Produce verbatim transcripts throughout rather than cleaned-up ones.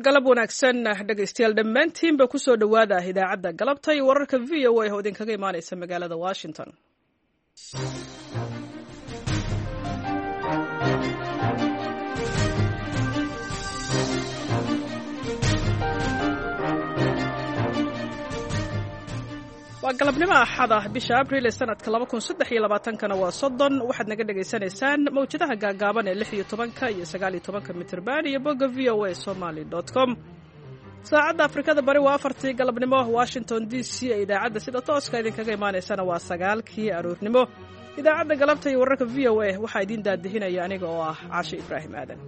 galab wanaagsan dhegaystayaal dhammaantiinba ku soo dhowaada idaacadda galabta iyo wararka v o a oo idinkaga imaanaysa magaalada Washington. waa galabnimo axada bisha abriil ee sanadka laba kun saddex iyo labaatan kana waa soddon waxaad naga dhagaysanaysaan mawjadaha gaagaaban ee lix iyo tobanka iyo sagaal iyo tobanka mitirban iyo bogga v o a somali dot com. saacadda afrikada bari waa afartii galabnimo, Washington D C ee idaacadda sida tooska idinkaga imaanaysana waa sagaalkii aroornimo. idaacadda galabta iyo wararka v o a waxaa idiin daadihinaya aniga oo ah Caashe Ibraahim Aadan.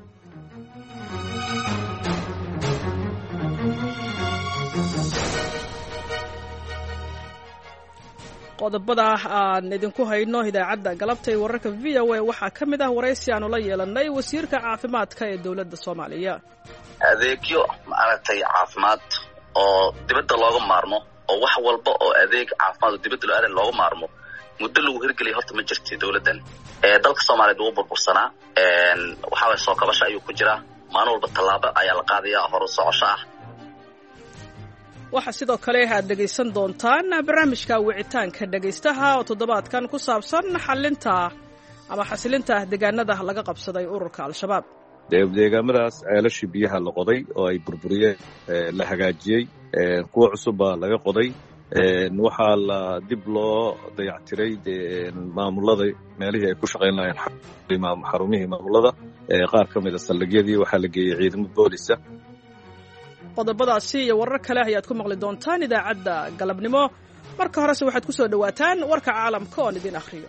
qodobada aan idinku hayno idaacadda galabta ee wararka v o a waxaa ka mid ah waraysi aanu la yeelanay wasiirka caafimaadka ee dowladda Soomaaliya. adeegyo maaragtay caafimaad oo dibadda looga maarmo oo wax walba oo adeeg caafimaad oo dibadda loo aadan looga maarmo muddo lagu hirgeliyay horta ma jirtay dowladdan ee dalka Soomaaliyeed uu burbursanaa een waxa way soo kabasho ayuu ku jiraa maalin walba tallaabo ayaa la qaadayaa hor u socosho ah. waxaa sidoo kale aad dhegaysan doontaan barnaamijka wicitaanka dhegaystaha oo toddobaadkan ku saabsan xalinta ama xasilinta deegaanada laga qabsaday ururka al-shabaab. deegaamadaas ceelashii biyaha la qoday oo ay burburiyeen la hagaajiyey kuwa cusub baa laga qoday waxaa la dib loo dayactiray maamulada meelihii ay ku shaqayn lahayn xarumihii maamulada qaar ka mid a saldhigyadii waxaa la geeyey ciidamo boolisa. qodobadaasi iyo warar kale ayaad ku maqli doontaan idaacadda galabnimo. marka horese waxaad ku soo dhowaataan warka caalamka oon idin akhriyo.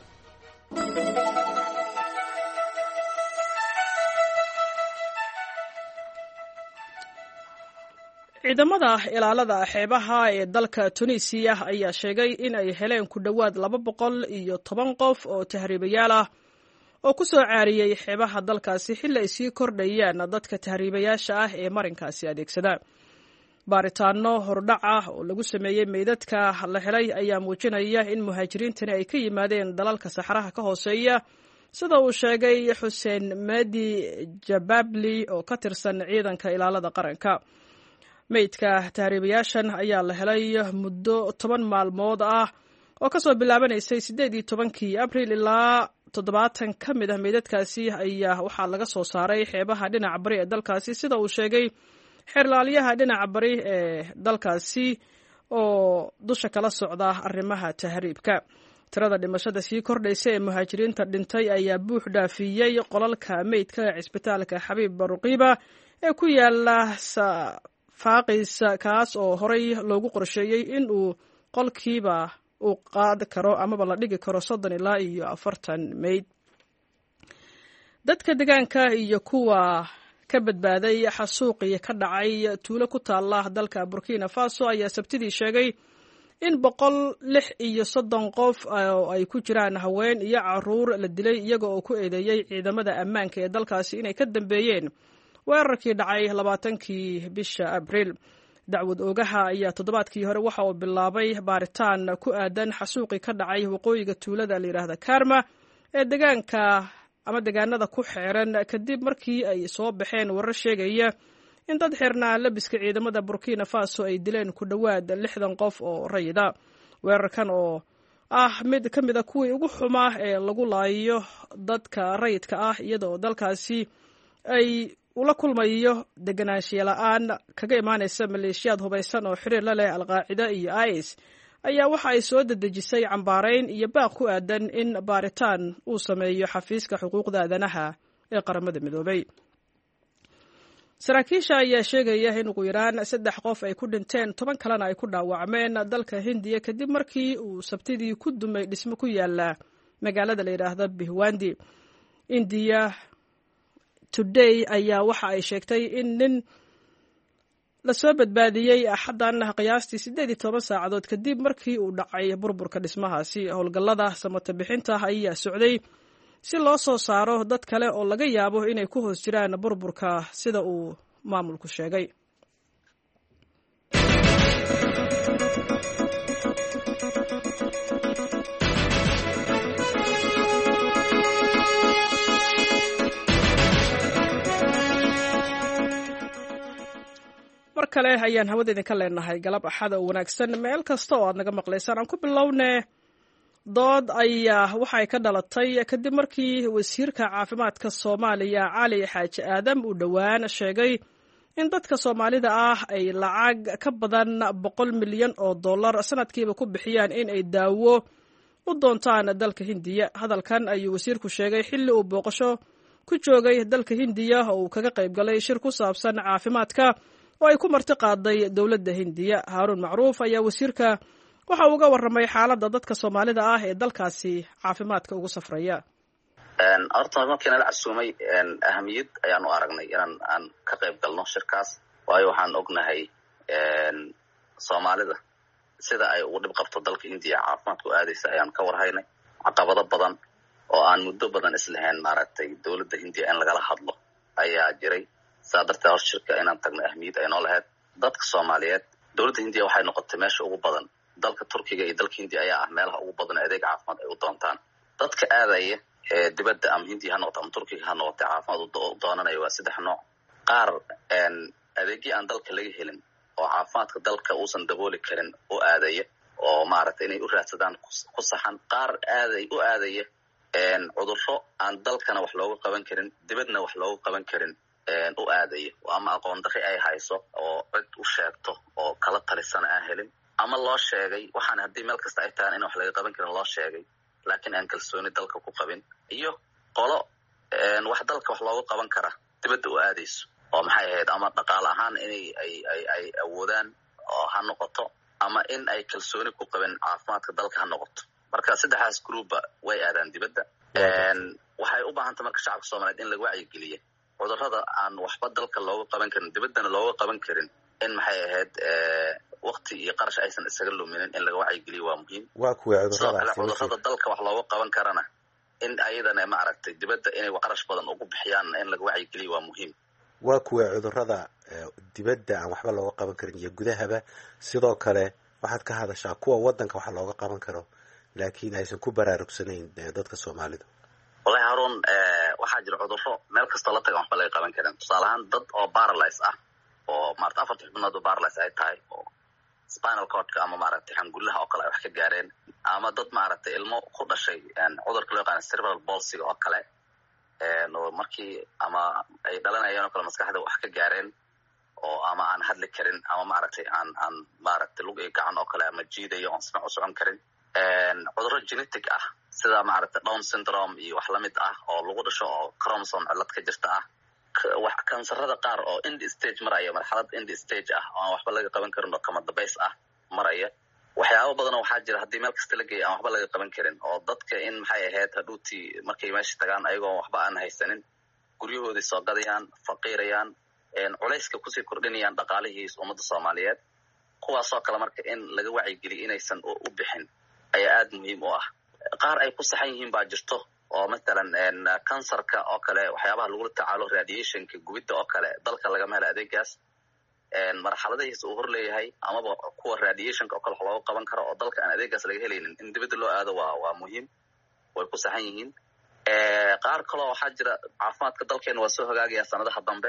ciidamada ilaalada xeebaha ee dalka Tunisia ayaa sheegay in ay heleen ku dhowaad laba boqol iyo toban qof oo tahriibayaal ah oo ku soo caariyay xeebaha dalkaasi xilli ay sii kordhayaan dadka tahriibayaasha ah ee marinkaasi adeegsada. baaritaano hordhac ah oo lagu sameeyey meydadka la helay ayaa muujinaya in muhaajiriintani ay ka yimaadeen dalalka saxaraha ka hooseeya, sida uu sheegay Xuseen Madi Jababli oo ka tirsan ciidanka ilaalada qaranka. meydka tahriibayaashan ayaa la helay muddo toban maalmood ah oo ka soo bilaabanaysay siddeed iyo tobankii abriil ilaa toddobaatan ka mid ah meydadkaasi ayaa waxaa laga soo saaray xeebaha dhinaca bari ee dalkaasi, sida uu sheegay xeerlaaliyaha dhinaca bari ee dalkaasi oo dusha kala socda arrimaha tahriibka. tirada dhimashada sii kordhaysa ee muhaajiriinta dhintay ayaa buux dhaafiyey qolalka meydka ee cisbitaalka Xabiib Baruqiba ee ku yaala Faaqis, kaas oo horey loogu qorsheeyey in uu qolkiiba uu qaadi karo amaba la dhigi karo soddon ilaa iyo afartan meyd. dadka deegaanka iyo kuwa ka badbaaday xasuuqii ka dhacay tuulo ku taala dalka Burkina Faso ayaa sabtidii sheegay in boqol lix iyo soddon qof oo ay ku jiraan haween iyo caruur la dilay iyaga oo ku eedeeyay ciidamada ammaanka ee dalkaasi inay ka dambeeyeen weerarkii dhacay labaatankii bisha abriil. dacwad oogaha ayaa toddobaadkii hore waxa uu bilaabay baaritaan ku aadan xasuuqii ka dhacay waqooyiga tuulada la yiraahdo Karma ee deegaanka ama deegaanada ku xeeran kadib markii ay soo baxeen warar sheegaya in dad xirnaa labiska ciidamada Burkina Faso ay dileen ku dhowaad lixdan qof oo rayida. weerarkan oo ah mid ka mid ah kuwii ugu xumaa ee lagu laayo dadka rayidka ah iyadoo dalkaasi ay ula kulmayo deganaanshiya la'aan kaga imaanaysa maleeshiyaad hubaysan oo xiriir la leh al-Qaacida iyo I S ayaa waxa ay soo dedejisay cambaarayn iyo baaq ku aadan in baaritaan uu sameeyo xafiiska xuquuqda aadanaha ee qaramada midoobay. saraakiisha ayaa sheegaya in ugu yaraan saddex qof ay ku dhinteen, toban kalena ay ku dhaawacmeen dalka Hindiya kadib markii uu sabtidii ku dumay dhismo ku yaala magaalada la yiraahdo Bhiwandi. India Today ayaa waxa ay sheegtay in nin la soo badbaadiyey axaddan qiyaastii siddeed iyo toban saacadood kadib markii uu dhacay burburka dhismahaasi. howlgallada samata bixinta ayaa socday si loo soo saaro dad kale oo laga yaabo inay ku hoos jiraan burburka, sida uu maamulku sheegay. kale ayaan hawada idinka leenahay galab axada oo wanaagsan meel kasta oo aad naga maqlaysaan aan ku bilownee dood ayaa waxay ka dhalatay kadib markii wasiirka caafimaadka Soomaaliya Cali Xaaji Aadam uu dhawaan sheegay in dadka Soomaalida ah ay lacag ka badan boqol milyan oo dollar sanadkiiba ku bixiyaan in ay daawo u doontaan dalka Hindiya. Hadalkan ayuu wasiirku sheegay xilli uu booqasho ku joogay dalka Hindiya oo uu kaga qayb galay shir ku saabsan caafimaadka oo ay ku marti qaaday dawladda Hindiya. Haarun Macruuf ayaa wasiirka waxa uu uga warramay xaaladda dadka Soomaalida ah ee dalkaasi caafimaadka ugu safraya. een horta markii la casuumay een ahamiyad ayaan u aragnay inaan aan ka qayb galno shirkaas waayo waxaan ognahay een Soomaalida sida ay ugu dhib qabto dalka Hindiya caafimaadku aadaysa ayaan ka warhaynay caqabado badan oo aan muddo badan islahayn maaragtay dawladda Hindiya in lagala hadlo ayaa jiray saadarta shirka inaan tagno ahamiyad ay noo lahayd dadka Soomaaliyeed dawladda Hindiya waxay noqotay meesha ugu badan dalka Turkiga iyo dalka Hindiya ayaa ah meelaha ugu badan adeeg caafimaad ay u doontaan dadka aadaya ee dibadda ama Hindiya ha noqoto ama Turkiga ha noqoto caafimaad u doonanayo waa saddex nooc qaar een adeegyo aan dalka laga helin oo caafimaadka dalka uusan dabooli karin u aadaya oo maaragtay inay u raadsadaan ku saxan qaar aaday u aadaya een cudurro aan dalkana wax looga qaban karin dibadna wax looga qaban karin een u aadaya ama aqoon darri ay hayso oo cid u sheegto oo kala talisana aan helin ama loo sheegay waxaan hadii meel kasta ay tahay in wax laga qaban karin loo sheegay laakiin aan kalsooni dalka ku qabin iyo qolo een wax dalka wax looga qaban kara dibadda u aadayso oo maxay ahayd ama dhaqaale ahaan inay ay ay ay awoodaan oo ha noqoto ama in ay kalsooni ku qabin caafimaadka dalka ha noqoto marka saddexdaas group way aadaan dibadda een waxay u baahan tahay marka shacabka Soomaaliyeed in lagu wacyigeliyo cudurrada aan waxba dalka looga qaban karin dibaddana looga qaban karin in maxay ahayd ee waqti iyo qarash aysan isaga luminin in laga wacyigeliyo waa muhiim waa kuwa cudurrada cudurrada dalka wax looga qaban karana in ayadana ma aragtay dibadda inay qarash badan ugu bixiyaan in laga wacyigeliyo waa muhiim waa kuwa cudurrada dibadda aan waxba looga qaban karin iyo gudahaba sidoo kale waxaad ka hadashaa kuwa wadanka wax looga qaban karo laakiin aysan ku baraarugsanayn dadka Soomaalida wallahi Haarun ee waxa jira cudurro meel kasta la tago waxba laga qaban karin tusaale ahaan dad oo paralyze ah oo maarta afarta xubnood oo paralyze ay tahay oo spinal cord ama maaragtay xangulaha oo kale wax ka gaareen ama dad maaragtay ilmo ku dhashay aan cudurka loo yaqaan cerebral palsy oo kale ee no markii ama ay dhalanayaan oo kale maskaxda wax ka gaareen oo ama aan hadli karin ama maaragtay aan aan maaragtay lug iyo gacan oo kale ama jiidayo oo socon socon karin een cudurro genetic ah sida maaragtay Down syndrome iyo wax la mid ah oo lagu dhasho oo chromosome cilad ka jirta ah wax kansarada qaar oo end stage maraya marxalad end stage ah oo waxba laga qaban karin oo kama dabays ah maraya waxyaabo badan waxa jira hadii meel kasta la geeyo aan waxba laga qaban karin oo dadka in maxay ahayd hadhuuti markay meesha tagaan ayagoo waxba aan haysanin guryahooda soo gadayaan faqiirayaan een culayska ku sii kordhinayaan dhaqaalihiis ummadda Soomaaliyeed kuwaas oo kale marka in laga wacyigeliyo inaysan u bixin ayaa aad muhiim u ah qaar ay ku saxan yihiin baa jirto oo midalan een kansarka oo kale waxyaabaha lagu tacaalo radiationka gubida oo kale dalka laga meel adeegaas een marxaladihiisa uu hor leeyahay ama kuwa radiationka oo kale loo qaban karo oo dalka aan adeegaas laga helaynin in dibadda loo aado waa waa muhiim way ku saxan yihiin ee qaar kale waxa jira caafimaadka dalkeena waa soo hagaagaya sanadaha dambe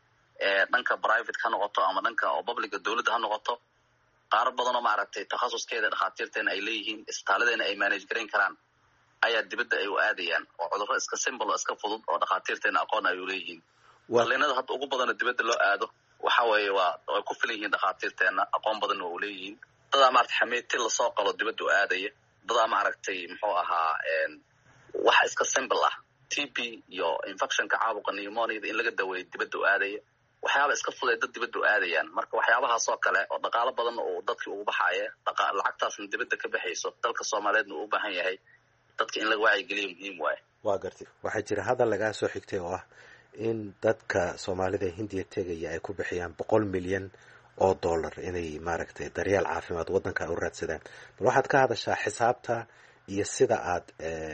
ee dhanka private ka noqoto ama dhanka oo public dawladda ha noqoto qaar badan oo maaragtay takhasuskeeda dhaqaatiirteena ay leeyihiin isbitaaladena ay manage gareyn karaan ayaa dibadda ay u aadayaan oo cudurro iska simple oo iska fudud oo dhaqaatiirteena aqoon ay u leeyihiin waliinada hadda ugu badan dibadda loo aado waxa weeye waa ay ku filan yihiin dhaqaatiirteena aqoon badan oo leeyihiin dad maaragtay xameetii la soo qalo dibadda u aadaya dad maaragtay muxuu ahaa een wax iska simple ah T B iyo infectionka caabuqa pneumonia in laga daweeyo dibadda u aadaya waxyaabo iska fudud dad dibadda u aadayaan marka waxyaabahaas oo kale oo dhaqaale badan oo dadkii ugu baxaya dhaqaale lacagtaasna dibadda ka baxayso dalka Soomaaliyeed uu u baahan yahay dadka in laga wacyigeliyo muhiim waay waa gartay waxa jira hadal laga soo xigtay oo ah in dadka Soomaalida Hindiya tagaya ay ku bixiyaan boqol milyan oo dollar inay maaragtay daryeel caafimaad wadanka u raadsadaan bal waxaad ka hadashaa xisaabta iyo sida aad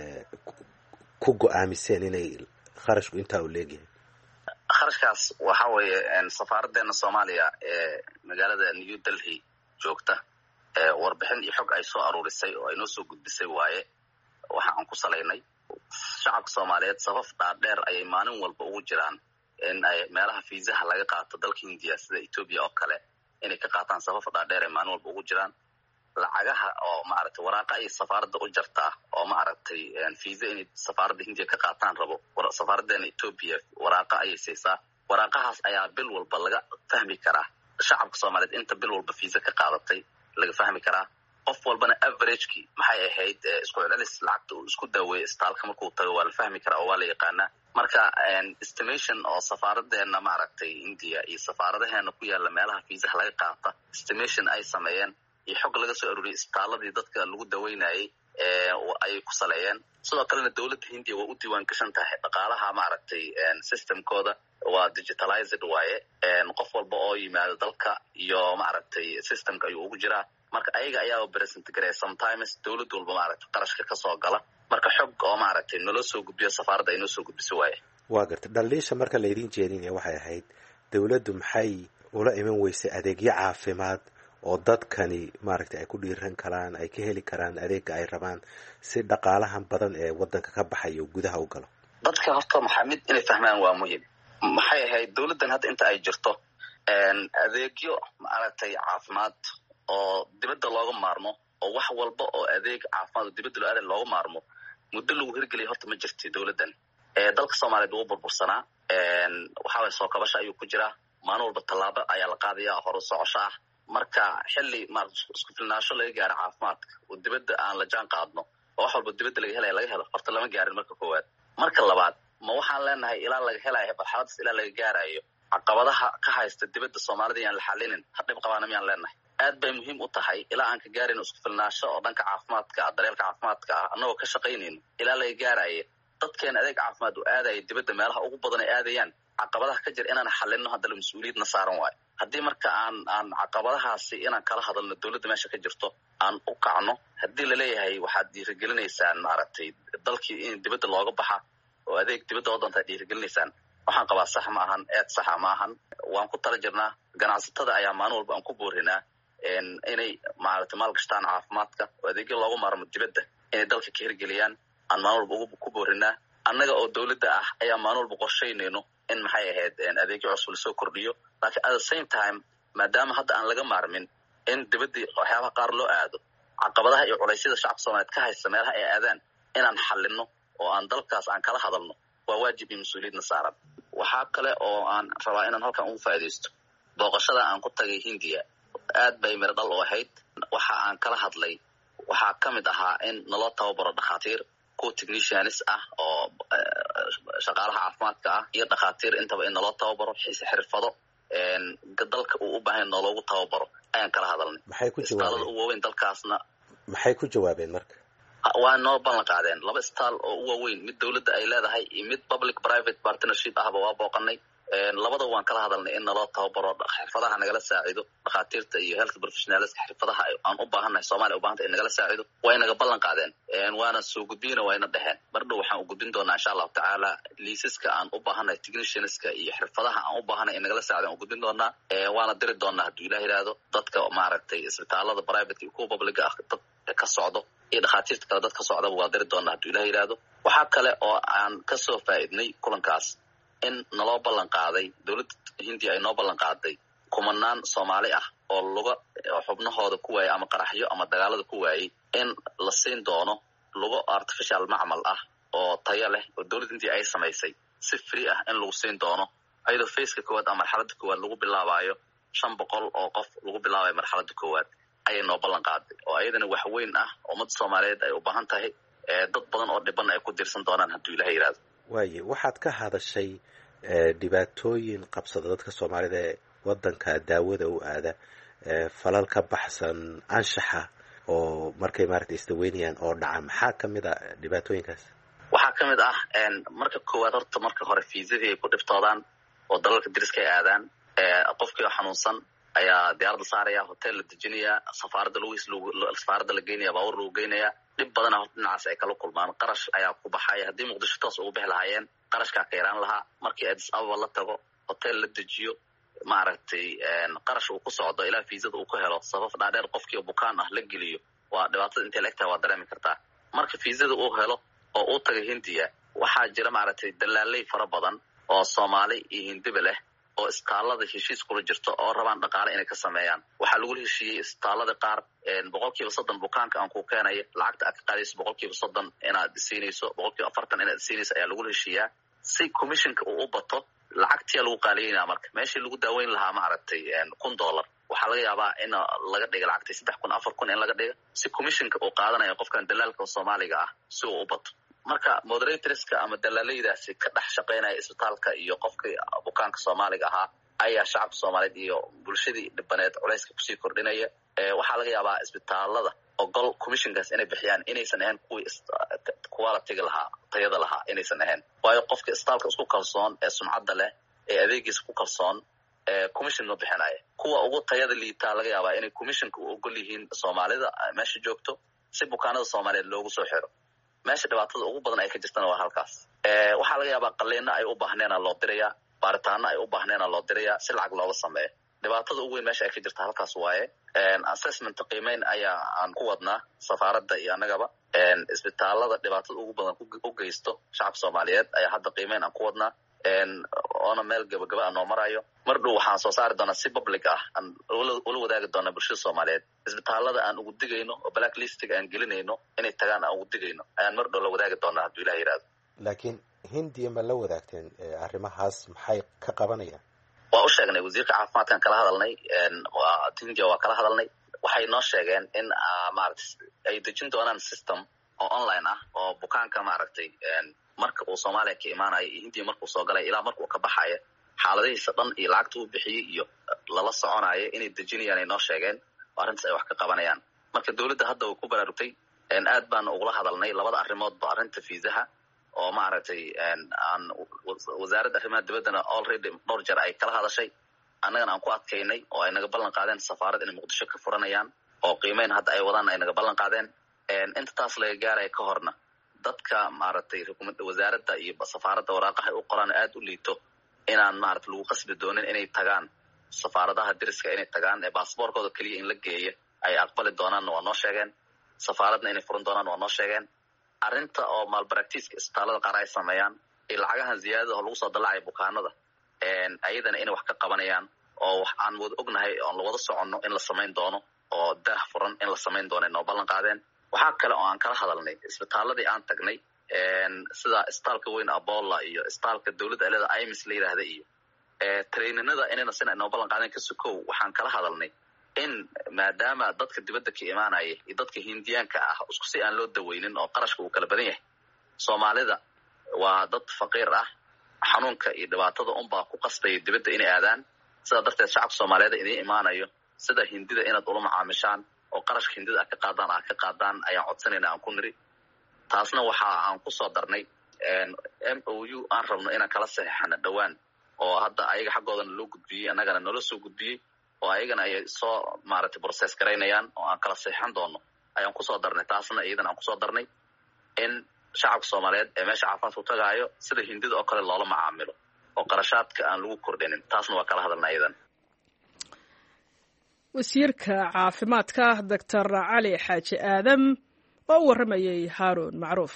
ku go'aamiseen inay kharashku intaa u leeyahay kharashkaas waxa weeye in safaaraddeena Soomaaliya ee magaalada New Delhi joogta ee warbixin iyo xog ay soo aruurisay oo ay noo soo gudbisay waaye waxa aan ku saleynay shacabka Soomaaliyeed sabab dhaadheer ay maalin walba ugu jiraan in ay meelaha fiisaha laga qaato dalka Hindiya sida Ethiopia oo kale inay ka qaataan safaf dhaadheer ee maalin walba ugu jiraan lacagaha oo maaragtay waraaqa ay safaaradda u jartaa oo maaragtay fiisa inay safaaradda hindiya ka qaataan rabo safaaraddeena etoobiya waraaqa ayay siisaa waraaqahaas ayaa bil walba laga fahmi karaa shacabka soomaaliyeed inta bil walba fiisa ka qaadatay laga fahmi karaa qof walbana averagekii maxay ahayd isku celcelis lacagta uu isku daaweeyey istaalka markuu tago waa la fahmi karaa oo waa la yaqaanaa marka estimation oo safaaraddeena maaragtay hindiya iyo safaaradaheena ku yaala meelaha fiisaha laga qaata estimation ay sameeyeen iyo xog laga soo aruuriyey isbitaaladii dadka lagu daweynayay ayay ku saleeyeen sidoo kalena dowladda hindiya waa u diiwaan gashan tahay dhaqaalaha maaragtay systemkooda waa digitalized waaye qof walba oo yimaado dalka iyo maaragtay systemka ayuu ugu jiraa marka ayaga ayaa present gareeya sometimes dowlad walba maaragtay qarashka ka soo gala marka xog oo maaragtay naloo soo gudbiyo safaaradda ay noo soo gudbiso waaye waa gartay dhaliisha marka laydin jeedinaya waxay ahayd dowladdu maxay ula iman weysay adeegyo caafimaad oo dadkani maaragtay ay ku dhiiran karaan ay ka heli karaan adeega ay rabaan si dhaqaalahan badan ee waddanka ka baxayo gudaha u galo dadka horta maxaa mid inay fahmaan waa muhiim maxay ahayd dowladdan hadda inta ay jirto adeegyo maaragtay caafimaad oo dibadda looga maarmo oo wax walba oo adeeg caafimaad oo dibadda lo-aadan looga maarmo muddo lagu hirgeliyay horta ma jirti dowladdan dalka soomaaliyeed wuu burbursanaa waxaa waye soo kabasha ayuu ku jiraa maalin walba tallaabo ayaa la qaadaya horu socosho ah marka xilli ma isku filnaasho laga gaaro caafimaadka oo dibadda aan la jaan qaadno oo wax walba dibadda laga helaya laga helo horta lama gaarin marka koowaad marka labaad ma waxaan leenahay ilaa laga helayo barxaladaas ilaa laga gaarayo caqabadaha ka haysta dibadda soomaalida yaan la xalinin hadhib qabaana miyaan leenahay aad bay muhiim u tahay ilaa aan ka gaarayno isku filnaasho oo dhanka caafimaadka ah daryeelka caafimaadka ah annagoo ka shaqaynayno ilaa laga gaarayo dadkeena adeeg caafimaad u aadaya dibadda meelaha ugu badan ay aadayaan caqabadaha ka jira inaan xalino haddana mas-uuliyadna saaran waayo haddii marka aan aan caqabadahaasi inaan kala hadalno dowladda meesha ka jirto aan u kacno haddii laleeyahay waxaad dhiirigelinaysaan maaragtay dalkii in dibadda looga baxa oo adeeg dibadda waddanka ad dhiirigelinaysaan waxaan qabaa sax ma ahan eed saxa ma ahan waan ku tala jirnaa ganacsatada ayaa maalin walba aan ku boorinaa inay maaragtay maalgashtaan caafimaadka oo adeegyo looga maarmo dibadda inay dalka ka hirgeliyaan aan maalin walba ku boorinaa annaga oo dowladda ah ayaa maalin walba qorshaynayno in maxay ahayd adeegyo cusub lasoo kordhiyo laakiin at the same time maadaama hadda aan laga maarmin in dibaddii waxyaabaha qaar loo aado caqabadaha iyo culaysyada shacabka soomaaliyeed ka haysta meelaha ay aadaan inaan xalino oo aan dalkaas aan kala hadalno waa waajib iyo mas-uuliyadna saaran waxaa kale oo aan rabaa inaan halkan ugu faa'iidaysto booqashada aan ku tagay hindiya aad bay miro dhal u ahayd waxa aan kala hadlay waxaa ka mid ahaa in naloo tababaro dhakhaatiir kuwa technicians ah oo shaqaalaha caafimaadka ah iyo dhakhaatiir intaba in naloo tababaro xirfado dalka uu u baahan naloogu tababaro ayaan kala hadalnay maxay ku jawaabeen u waaweyn dalkaasna maxay ku jawaabeen marka waa noo ballan qaadeen laba istaal oo u waaweyn mid dowladda ay leedahay iyo mid public private partnership ahba waa booqanay labada waan kala hadalnay in naloo tababaro xirfadaha nagala saacido dhakhaatiirta iyo health professionalska xirfadaha aan u baahannahay Soomaaliya u baahantay in nagala saacido way naga ballan qaadeen waana soo gudbina wayna dhaheen mardhow waxaan u gudbin doonaa insha Allah tacaala liisaska aan u baahannahay technicianska iyo xirfadaha aan u baahannahay in nagala saacido aan u gudbin doonaa waana diri doonaa hadduu Ilaahay yiraahdo dadka maaragtay isbitaalada private iyo kuwa public ah dad ka socdo iyo dhakhaatiirta kale dad ka socda waa diri doonaa hadduu Ilaahay yiraahdo waxa kale oo aan ka soo faa'iidnay kulankaas in naloo ballan qaaday dowladda hindiya ay noo ballan qaaday kumanaan Soomaali ah oo luga xubnahooda ku waayay ama qaraxyo ama dagaalada ku waayay in la siin doono lugo artificial macmal ah oo tayo leh oo dowladda hindiya ay samaysay si free ah in lagu siin doono ayadoo faceka koowaad ama marxaladda koowaad lagu bilaabayo shan boqol oo qof lagu bilaabayo marxaladda koowaad ayay noo ballan qaaday oo ayadana wax weyn ah ummadda Soomaaliyeed ay u baahan tahay dad badan oo dhiban ay ku dirsan doonaan hadduu Ilaahay yiraahdo waaye waxaad ka hadashay dhibaatooyin qabsada dadka Soomaalida ee waddanka daawada u aada falal ka baxsan anshaxa oo markay maaragtay istaweynayaan oo dhaca maxaa ka mid ah dhibaatooyinkaas waxaa ka mid ah marka koowaad horta marka hore fiisadii ay ku dhibtoodaan oo dalalka deriska ay aadaan qofkii oo xanuunsan ayaa diyaaradda saaraya hotel la dejinaya safaaradda lugiis safaaradda la geynaya baabuur lagu geynaya dhib badana horta dhinacaas ay kala kulmaan qarash ayaa ku baxaya haddii muqdisho toos ugu bixi lahaayeen qarashkaa ka yaraan lahaa markii Addis Ababa la tago hotel la dejiyo maaragtay qarash uu ku socdo ilaa fiisada uu ku helo sabab dhaadheer qofkii bukaan ah la geliyo waa dhibaatada intee la egtahay waa dareemi kartaa marka fiisada uu helo oo uu taga Hindiya waxaa jira maaragtay dalaalay fara badan oo Soomaali iyo Hindiba leh oo isbitaalada heshiis kula jirto oo rabaan dhaqaale inay ka sameeyaan. Waxaa lagu heshiiyey isbitaalada qaar boqolkiiba soddon bukaanka aan ku keenayo lacagta aad ka qaadayso boqolkiiba soddon inaad siinayso, boqolkiiba afartan inaad siinayso ayaa lagu heshiiyaa si commissionka uu u bato. Lacagtiyaa lagu qaaliyeynaa marka meeshii lagu daaweyn lahaa maaragtay kun dollar waxaa laga yaabaa in laga dhiga lacagtii saddex kun afar kun in laga dhiga si commissionka uu qaadanayo qofkan dalaalka Soomaaliga ah si uu u bato. Marka moderatorska ama dalaalaydaasi ka dhex shaqeynaya isbitaalka iyo qofka bukaanka Soomaaliga ahaa ayaa shacabka Soomaaliyeed iyo bulshadii dhibaneed culayska kusii kordhinaya. Waxaa laga yaabaa isbitaalada ogol commissionkaas inay bixiyaan inaysan ahayn kuwii quality-ga lahaa tayada lahaa inaysan ahayn, waayo qofka isbitaalka isku kalsoon ee sumcadda leh ee adeegiisa ku kalsoon ee commission ma bixinaya. Kuwa ugu tayada liitaa laga yaabaa inay commissionka u ogol yihiin Soomaalida meesha joogto si bukaanada Soomaaliyeed loogu soo xiro. Meesha dhibaatada ugu badan ay ka jirtana waa halkaas. Waxaa laga yaabaa qalliino ay u baahneen loo dirayaa, baaritaano ay u baahneen loo dirayaa si lacag looga sameeyo. Dhibaatada ugu weyn meesha ay ka jirta halkaas waaye. Assessment qiimeyn ayaa aan ku wadnaa safaaradda iyo annagaba isbitaalada dhibaatada ugu badan u geysto shacabka Soomaaliyeed ayaa hadda qiimeyn aan ku wadnaa oona meel gabagaba aan noo marayo. Mar dhow waxaan soo saari doonaa si public ah aan ula wadaagi doonaa bulshada Soomaaliyeed isbitaalada aan ugu digayno oo blacklistiga aan gelinayno inay tagaan aan ugu digayno ayaan mar dhow la wadaagi doonaa hadduu Ilaahay yiraahdo. Laakiin Hindiya ma la wadaagteen arrimahaas maxay ka qabanayaan? Waa u sheegnay wasiirka caafimaadkan kala hadalnay waa Hindiya waa kala hadalnay. Waxay noo sheegeen in maaragtay ay dejin doonaan system oo online ah oo bukaanka maaragtay marka uu Soomaaliya ka imaanayo iyo Hindiya markuu soo galay ilaa markuu ka baxayo xaaladihiisa dhan iyo lacagta uu bixiyay iyo lala soconayo inay dejinayaan ay noo sheegeen arrintaas ay wax ka qabanayaan. Marka dawladda hadda way ku baraarugtay aad baan ugula hadalnay labada arrimoodba arrinta fiisaha oo maaragtay aan wasaaradda arrimaha dibaddana already dhowr jeer ay kala hadashay annagana aan ku adkaynay oo ay naga ballan qaadeen safaarad inay Muqdisho ka furanayaan oo qiimeyn hadda ay wadaan ay naga ballan qaadeen. Inta taas laga gaaray ka horna dadka maaragtay wasaaradda iyo safaaradda waraaqaha u qoraan aad u liito inaan maaragtay lagu qasbi doonin inay tagaan safaaradaha deriska inay tagaan ee baasaboorkooda kaliya in la geeyo ay aqbali doonaan waa noo sheegeen. Safaaradna inay furan doonaan waa noo sheegeen. Arrinta oo malpractice isbitaalada qaar ay sameeyaan ee lacagahan ziyaadada oo lagu soo dalacayo bukaanada ayadana inay wax ka qabanayaan oo wax aan wada ognahay oo la wada soconno in la samayn doono oo daah furan in la samayn doono noo ballan qaadeen. Waxaa kale oo aan kala hadalnay isbitaaladii aan tagnay sida isbitaalka weyn Abola iyo isbitaalka dawladda leeda I M S la yiraahdo iyo traininada inayna sina noo ballan qaadeen ka sukow. Waxaan kala hadalnay in maadaama dadka dibadda ka imaanaya iyo dadka Hindiyaanka ah isku si aan loo daweynin oo qarashka uu kala badan yahay. Soomaalida waa dad faqiir ah, xanuunka iyo dhibaatada un baa ku qasbay dibadda inay aadaan. Sida darteed shacabka Soomaaliyeed inay imaanayo sida Hindida inaad ula macaamishaan oo qarashka Hindida ka qaadaan ah ka qaadaan ayaan codsanayna aan ku niri. Taasna waxa aan ku soo darnay M O U aan rabno inaan kala saxiixano dhawaan oo hadda ayaga xaggoodan loo gudbiyay annagana nala soo gudbiyay oo ayagana ay soo maaragtay process gareynayaan oo aan kala saxiixan doono ayaan ku soo darnay. Taasna iyadana aan ku soo darnay in shacabka Soomaaliyeed ee meesha caafimaadka u tagaayo sida Hindida oo kale loola macaamilo oo qarashaadka aan lagu kordhinin. Taasna waa kala hadalnay iyadana. wasiirka caafimaadka Doctor Cali Xaaji Aadam oo u waramayay Haroun Macruuf.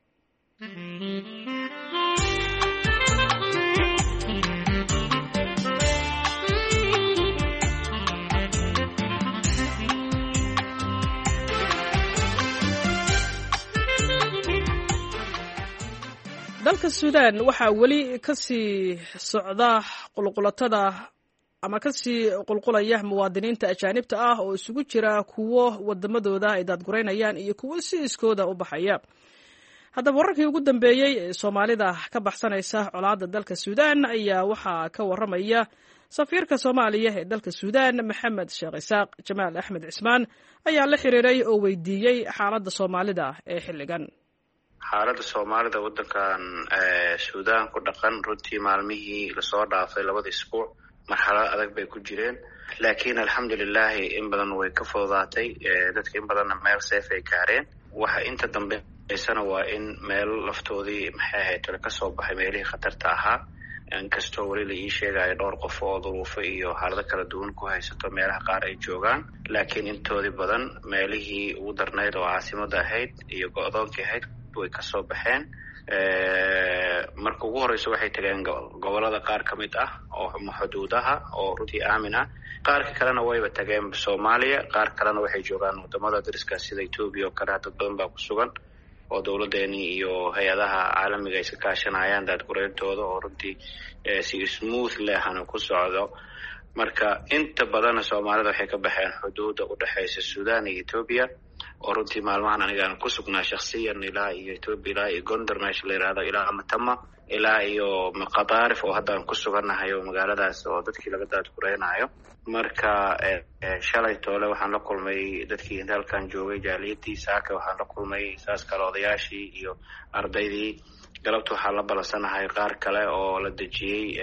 dalka Suudaan waxaa weli ka sii socda qulqulatada ama ka sii qulqulaya muwaadiniinta ajaanibta ah oo isugu jira kuwo wadamadooda ay daadgureynayaan iyo kuwo si iskooda u baxaya. haddaba wararkii ugu dambeeyey ee Soomaalida ka baxsanaysa colaadda dalka Suudaan ayaa waxaa ka waramaya safiirka Soomaaliya ee dalka Suudaan Maxamed Sheekh Isaaq. Jamaal Axmed Cismaan ayaa la xiriiray oo weydiiyey xaaladda Soomaalida ee xilligan. xaaladda Soomaalida wadankan ee Suudaan ku dhaqan runtii maalmihii la soo dhaafay labada isbuuc marxalad adag bay ku jireen, laakiin alxamdulillah in badan way ka fududaatay, dadka in badan meel safe ay gaareen. waxa inta dambe aysana waa in meel laftoodii maxay ahayd ka soo baxay meelihii khatarta ahaa, inkastoo weli la ii sheegayo dhowr qof oo duruufo iyo xaalado kala duwan ku haysato meelaha qaar ay joogaan, laakiin intoodii badan meelihii ugu darnayd oo caasimada ahayd iyo go'doonkii ahayd way ka soo baxeen. marka ugu horeysa waxay tageen gobolada qaar ka mid ah oo xuduudaha oo runtii aamin ah. qaarka kalena wayba tageen Soomaaliya, qaar kalena waxay joogaan wadamada dariska sida Ethiopia oo kale. dad badan baa ku sugan oo dowladeeni iyo hay-adaha caalamiga ay iska kaashanayaan daadgureentooda oo runtii si smooth lehana ku socdo. marka inta badan Soomaalida waxay ka baxeen xuduuda u dhaxaysa Suudaan iyo Ethiopia oo runtii maalmahan anigaan ku sugnaa shakhsiyan ilaa iyo Ethiopia ilaa iyo Gondar meesha la yiraahdo ilaa Matama ilaa iyo Qadaarif oo hadda aan ku sugannahay oo magaaladaas oo dadkii laga daadgureynayo. marka shalay toole waxaan la kulmay dadkii inta halkan joogay jaaliyadii, saaka waxaan la kulmay saas kale odayaashii iyo ardaydii. galabta waxaa la balansanahay qaar kale oo la dejiyey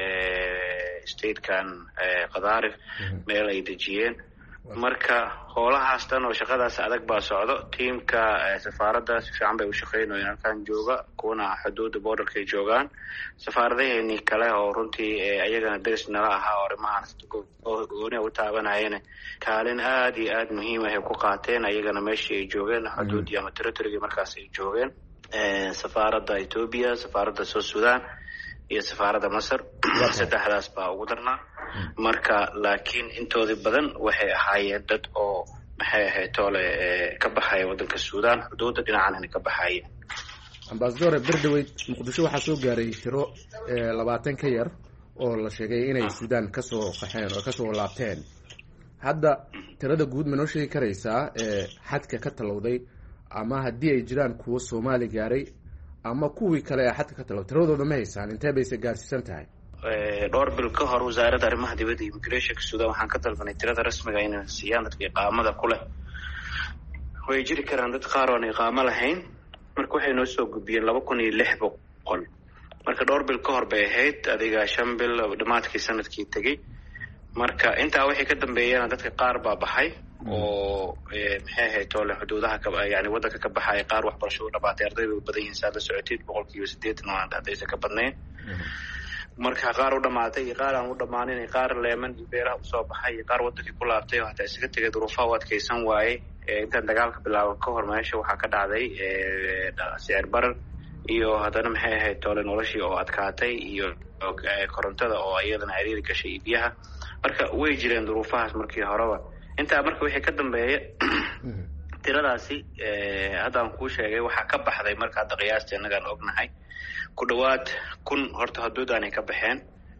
statekan Qadaarif meel ay dejiyeen. marka howlahaas dhan oo shaqadaas adag baa socdo. tiimka safaaradda si fiican bay u shaqeynayaan halkan jooga, kuwana xuduuda borderkay joogaan. safaaradaheeni kale oo runtii ayagana daris nala ahaa oo arrimahan gooni u taabanayeen kaalin aad iyo aad muhiim ah ay ku qaateen. ayagana meeshii ay joogeen xuduudii ama territory markaas ay joogeen. safaaradda Ethiopia, safaaradda South Sudan iyo safaaradda Masar saddexdaas baa ugu darnaa. marka laakiin intoodii badan waxay ahaayeen dad oo maxay ahayd toole ka baxaya waddanka Suudaan, xuduudda dhinacan ka baxaya. Ambassador Berdawey, Muqdisho waxaa soo gaaray tiro labaatan ka yar oo la sheegay inay Suudaan ka soo qaxeen oo ka soo laabteen. hadda tirada guud ma noo sheegi karaysaa ee xadka ka talowday, ama haddii ay jiraan kuwa Soomaali gaaray ama kuwii kale ee xadka ka talowday tiradooda ma haysaan? intee bayse gaarsiisan tahay? dhowr bil ka hor wasaaradda arrimaha dibadda iyo immigrationka Suudaan waxaan ka dalbanay tirada rasmiga inay siiyaan dadka iqaamada ku leh. way jiri karaan dad qaar oo aan iqaamo lahayn, marka waxay noo soo gudbiyeen laba kun iyo lix boqol. marka dhowr bil ka hor bay ahayd, adiga shan bil dhamaadkii sanadkii tegey. marka intaa wixii ka dambeeyana dadka qaar baa baxay oo maxay ahayd toole xuduudaha ka yani waddanka ka baxay. qaar waxbarasho u dhabaatay, ardayda u badan yihiin saada socoteed boqolkiiba siddeetan oo aan haddaysa ka badnayn. marka qaar u dhamaatay iyo qaar aan u dhamaanin, qaar leeman iyo beeraha usoo baxay iyo qaar waddankii ku laabtay oo hataa isaga tegay duruufaha u adkaysan waaye. intaan dagaalka bilaaban ka hor meesha waxaa ka dhacday sicir barar iyo haddana maxay ahayd toole noloshii oo adkaatay iyo korontada oo iyadana ciriiri gashay iyo biyaha. marka way jireen duruufahaas markii horeba. intaa marka wixii ka dambeeya tiradaasi haddaan kuu sheegay waxaa ka baxday marka hadda qiyaasta innagaan ognahay ku dhawaad kun horta xuduudaanay ka baxeen.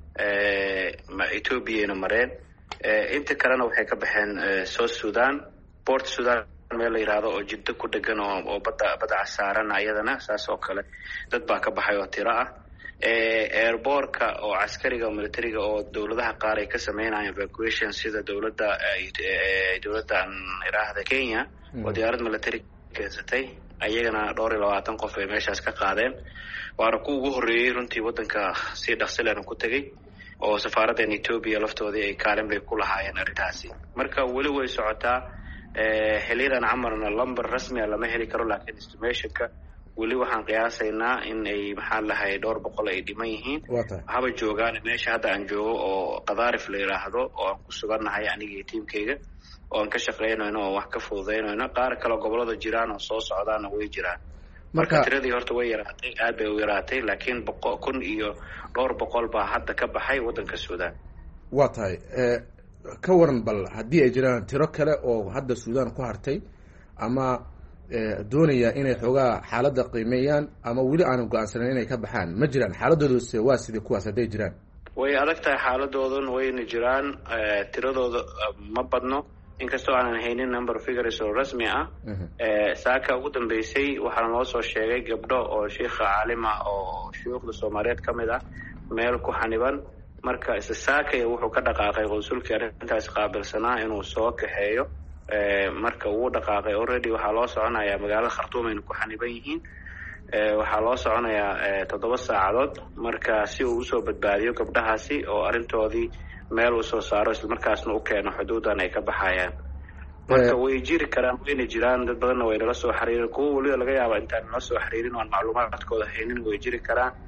Ethiopiana mareen. inta kalena waxay ka baxeen South Sudan, Port Sudan meel la yiraahdo oo jiddo ku dhegan oo badda badda casaaran ayadana saas oo kale dad baa ka baxay oo tiro ah. airportka oo caskariga oo militariga oo dowladaha qaar ay ka sameynayaan evacuation sida dowladda dowladdan iraahda Kenya oo diyaarad military keensatay, ayagana dhowr iyo labaatan qof ay meeshaas ka qaadeen. waana ku ugu horreeyey runtii waddanka si dhaqsi lehna ku tegey oo safaaradda Ethiopia laftoodii ay kaalin bay ku lahaayeen arrintaasi. marka weli way socotaa. xiliyadan camarna lambar rasmi ah lama heli karo, laakiin estimationka weli waxaan qiyaasaynaa in ay maxaa lahay dhowr boqol ay dhiman yihiin. haba joogaan meesha hadda aan joogo oo Qadaarif la yiraahdo oo aan ku sugannahay aniga iyo tiimkayga oo aan ka shaqeynayno oo wax ka fududeynayno. qaar kale gobolada jiraan oo soo socdaana way jiraan. marka tiradii horta way yaraatay, aad bay u yaraatay, laakiin kun iyo dhowr boqol baa hadda ka baxay waddanka Suudaan. waa tahay ka waran bal haddii ay jiraan tiro kale oo hadda Suudaan ku hartay ama doonaya inay xoogaa xaaladda qiimeeyaan ama weli aan go'aansanin inay ka baxaan, ma jiraan? xaaladoodaase waa sidii kuwaas hadday jiraan? way adag tahay xaaladoodan, wayna jiraan. tiradooda ma badno, inkastoo aanan haynin number figures oo rasmi ah. saaka ugu dambeysay waxaa noo soo sheegay gabdho oo sheikha caalima oo shuyuukhda Soomaaliyeed ka mid ah meel ku xaniban. marka isa saakaya wuxuu ka dhaqaaqay qonsulkii arrintaas qaabilsanaa inuu soo kaxeeyo. marka wuu dhaqaaqay already. waxaa loo soconayaa magaalada Khartoum aynu ku xaniban yihiin. waxaa loo soconayaa toddoba saacadood marka si uu usoo badbaadiyo gabdhahaasi oo arrintoodii meel uu soo saaro islamarkaasna u keeno xuduudan ay ka baxayaan. marka way jiri karaan, wayna jiraan. dad badanna way nala soo xiriirin, kuwa weliba laga yaaba intaan nala soo xiriirin oo aan macluumaadkooda haynin way jiri karaan.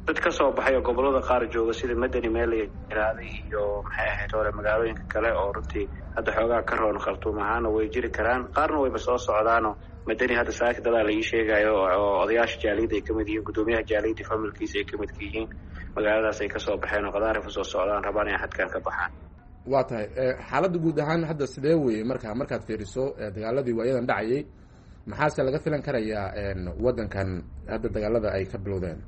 dad ka soo baxay oo gobolada qaar jooga sida madani meel la yiraaday iyo maxay ahayd hore magaalooyinka kale oo runtii hadda xoogaa ka roon khartuum ahaana way jiri karaan, qaarna wayba soo socdaanoo madani hadda saaki dadaa la ii sheegayo oo odayaasha jaaliyadda ay ka mid yihiin, guddoomiyaha jaaliyadda familkiisa ay ka mid yihiin, magaaladaas ay ka soo baxeen oo qadaarifa soo socdaan rabaan inay xadkaan ka baxaan. waa tahay xaaladda guud ahaan hadda sidee weye marka markaad fiiriso dagaaladii waayadan dhacayay, maxaase laga filan karayaa waddankan hadda dagaalada ay ka bilowdeen?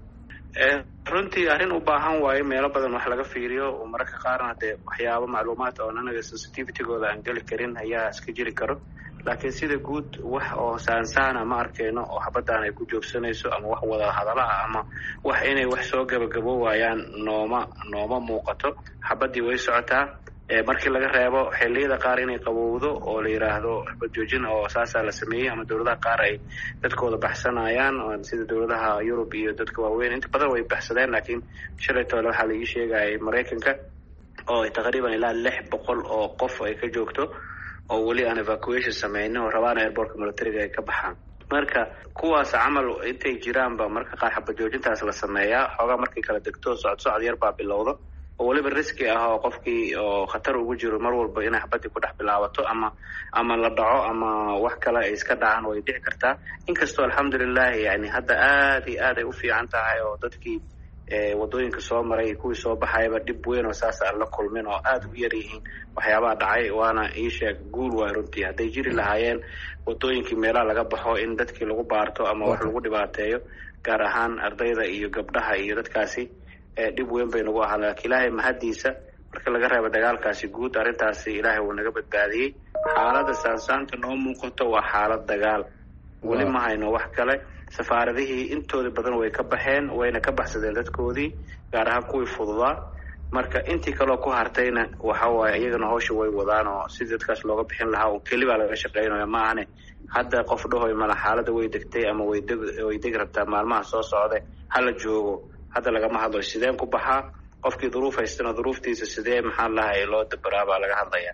runtii arrin u baahan waayo meelo badan wax laga fiiriyo, mararka qaarna dee waxyaabo macluumaad oo anaga sensitivitygooda aan geli karin ayaa iska jiri karo, laakiin sida guud wax oo saansaana ma arkayno oo xabadaan ay ku joogsanayso ama wax wada hadalaha ama wax inay wax soo gabagabo waayaan nooma nooma muuqato. xabadii way socotaa, markii laga reebo xilliyada qaar inay qabowdo oo la yiraahdo xabad joojin oo saasaa la sameeyey, ama dowladaha qaar ay dadkooda baxsanayaan sida dowladaha Yurub iyo dadka waaweyn inta badan way baxsadeen, laakiin shalaytoole waxaa la ii sheegayay Maraykanka oo taqriiban ilaa lix boqol oo qof ay ka joogto oo weli aan evacuation sameynin oo rabaan airportka militariga ay ka baxaan. marka kuwaas camal intay jiraanba marka qaar xabad joojintaas la sameeyaa, xoogaa markay kala degto socod socod yar baa bilowda oo weliba riski ah oo qofkii oo khatar ugu jiro mar walba inay xabadii ku dhex bilaabato ama ama la dhaco ama wax kale ay iska dhacaan way dhici kartaa. inkastoo alxamdulilah yani hadda aad iyo aad ay u fiican tahay oo dadkii wadooyinka soo maray kuwii soo baxayba dhib weyn oo saas aan la kulmin oo aad u yar yihiin waxyaabaha dhacay, waana ii sheeg guul waay runtii. hadday jiri lahaayeen wadooyinkii meelaha laga baxo in dadkii lagu baarto ama wax lagu dhibaateeyo, gaar ahaan ardayda iyo gabdhaha iyo dadkaasi dhib weyn bay nagu ahaa, laakiin ilaahay mahadiisa marka laga reebo dagaalkaasi guud arrintaasi ilaahay wuu naga badbaadiyey. xaaladda saansaanta noo muuqato waa xaalad dagaal, weli ma hayno wax kale. safaaradihii intooda badan way ka baxeen, wayna ka baxsadeen dadkoodii, gaar ahaan kuwii fududaa. marka intii kaloo ku hartayna waxa waaye iyagana hawsha way wadaan oo sidii dadkaas looga bixin lahaa oo keli baa laga shaqeynaya ma ahane hadda qof dhahoy mala xaaladda way degtay ama way deg way deg rabtaa maalmaha soo socda hala joogo. hadda lagama hadlo sideen ku baxaa, qofkii duruuf haystana duruuftiisa sidee maxaa lahay loo dabaraa baa laga hadlaya.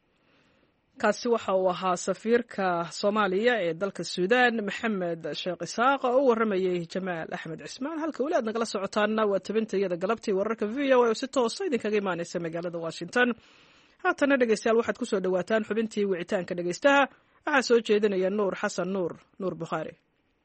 kaasi waxa uu ahaa safiirka Soomaaliya ee dalka Suudaan Maxamed Sheekh Isaaq oo u waramayay Jamaal Axmed Cismaan. halka wali aad nagala socotaana waa tabintayada galabtii wararka V O A oo si toos ah idinkaga imaanaysa magaalada Washington. haatana dhegeystayaal waxaad ku soo dhawaataan xubintii wicitaanka dhegeystaha, waxaa soo jeedinaya Nuur Xasan Nuur Nuur Bukhari.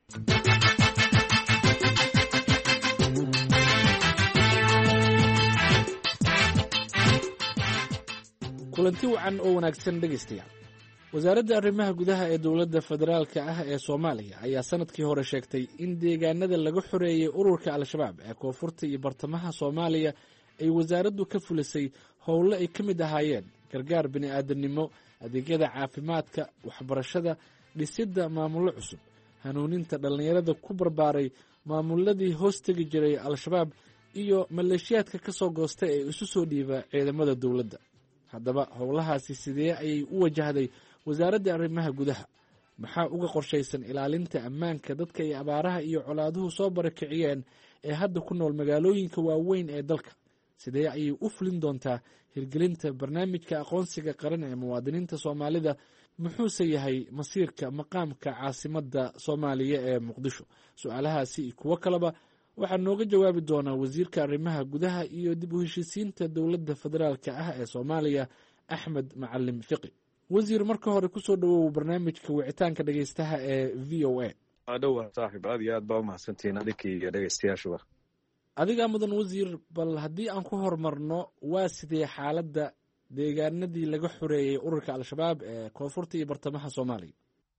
kulanti wacan oo wanaagsan dhegaystayaal. wasaaradda arrimaha gudaha ee dowladda federaalka ah ee Soomaaliya ayaa sanadkii hore sheegtay in deegaanada laga xoreeyay ururka al-shabaab ee koonfurta iyo bartamaha Soomaaliya ay wasaaraddu ka fulisay howlo ay ka mid ahaayeen gargaar bini'aadanimo, adeegyada caafimaadka, waxbarashada, dhisidda maamullo cusub, hanuuninta dhallinyarada ku barbaaray maamuladii hoos tegi jiray al-shabaab iyo maleeshiyaadka ka soo goostay ee isu soo dhiiba ciidamada dowladda. haddaba howlahaasi sidee ayay u wajahday wasaaradda arrimaha gudaha? maxaa uga qorshaysan ilaalinta ammaanka dadka ay abaaraha iyo colaaduhu soo barakiciyeen ee hadda ku nool magaalooyinka waaweyn ee dalka? sidee ayay u fulin doontaa hirgelinta barnaamijka aqoonsiga qaran ee muwaadiniinta Soomaalida? muxuuse yahay masiirka maqaamka caasimadda Soomaaliya ee Muqdisho? su-aalahaasi iyo kuwo kaleba waxaa nooga jawaabi doonaa wasiirka arrimaha gudaha iyo dib u heshiisiinta dowladda federaalka ah ee Soomaaliya Axmed Macalin Fiqi. wasiir, marka hore kusoo dhawow barnaamijka wicitaanka dhegeystaha ee V O A. adhowa saaxiib, aad iyo aad baa umahadsantihiin adinkii iyo dhegeystayaashuba. adigaa mudan wasiir, bal haddii aan ku horumarno, waa sidee xaaladda deegaanadii laga xoreeyey ururka al-shabaab ee koonfurta iyo bartamaha Soomaaliya?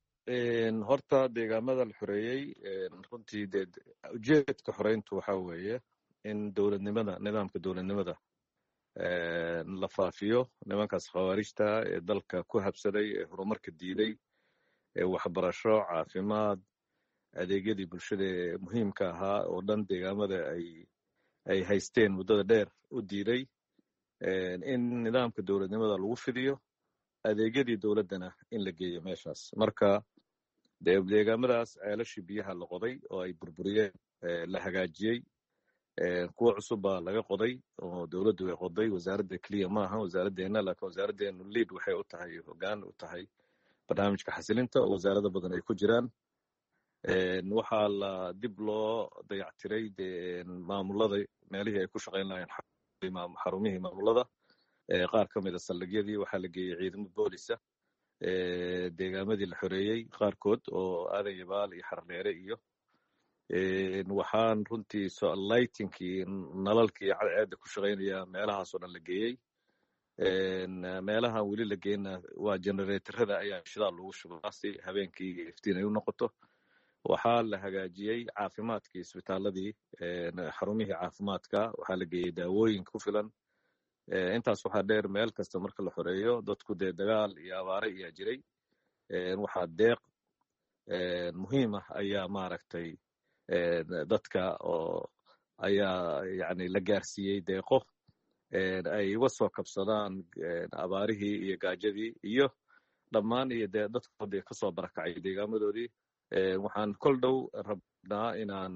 horta deegaamada la xoreeyey runtii dee ujeedka xoreyntu waxaa weeye in dowladnimada nidaamka dowladnimada la faafiyo. nimankaas khawaarijta ee dalka ku habsaday, ee horumarka diiday, ee waxbarasho, caafimaad, adeegyadii bulshada ee muhiimka ahaa oo dhan deegaamada ay ay haysteen muddada dheer u diiday, in nidaamka dowladnimada lagu fidiyo, adeegyadii dowladdana in la geeyo meeshaas. marka deegaamadaas ceelashii biyaha la qoday oo ay burburiyeen, la hagaajiyey, kuwa cusub baa laga qoday oo dowladdu way qoday. wasaaradda keliya maaha wasaaraddeena, laakiin wasaaraddeenu liid waxay u tahay hoggaan u tahay barnaamijka xasilinta oo wasaarado badan ay ku jiraan. waxaa la dib loo dayactiray dee maamulada meelihii ay ku shaqayn lahayn xarumihii maamulada qaar ka mida saldhigyadii waxaa la geeyey ciidamo boolisa deegaamadii la xoreeyey qaarkood oo aadan yabaal iyo xardheere iyo waxaan runtii lightinkii nalalkii cadceedda ku shaqaynaya meelahaasoo dhan la geeyey meelahan weli la geyna waa generatorada ayaa shidaal lagu shubaa si habeenkii iftiin ay u noqoto waxaa la hagaajiyey caafimaadkii isbitaaladii xarumihii caafimaadka waxaa la geeyey daawooyin ku filan intaas waxaa dheer meel kasta marka la xoreeyo dadku dee dagaal iyo abaare ayaa jiray waxaa deeq muhiim ah ayaa maaragtay dadka oo ayaa yani la gaarsiiyey deeqo ay uga soo kabsadaan abaarihii iyo gaajadii iyo dhammaan iyo dee dadkoodii kasoo barakacay deegaamadoodii waxaan kol dhow rabnaa inaan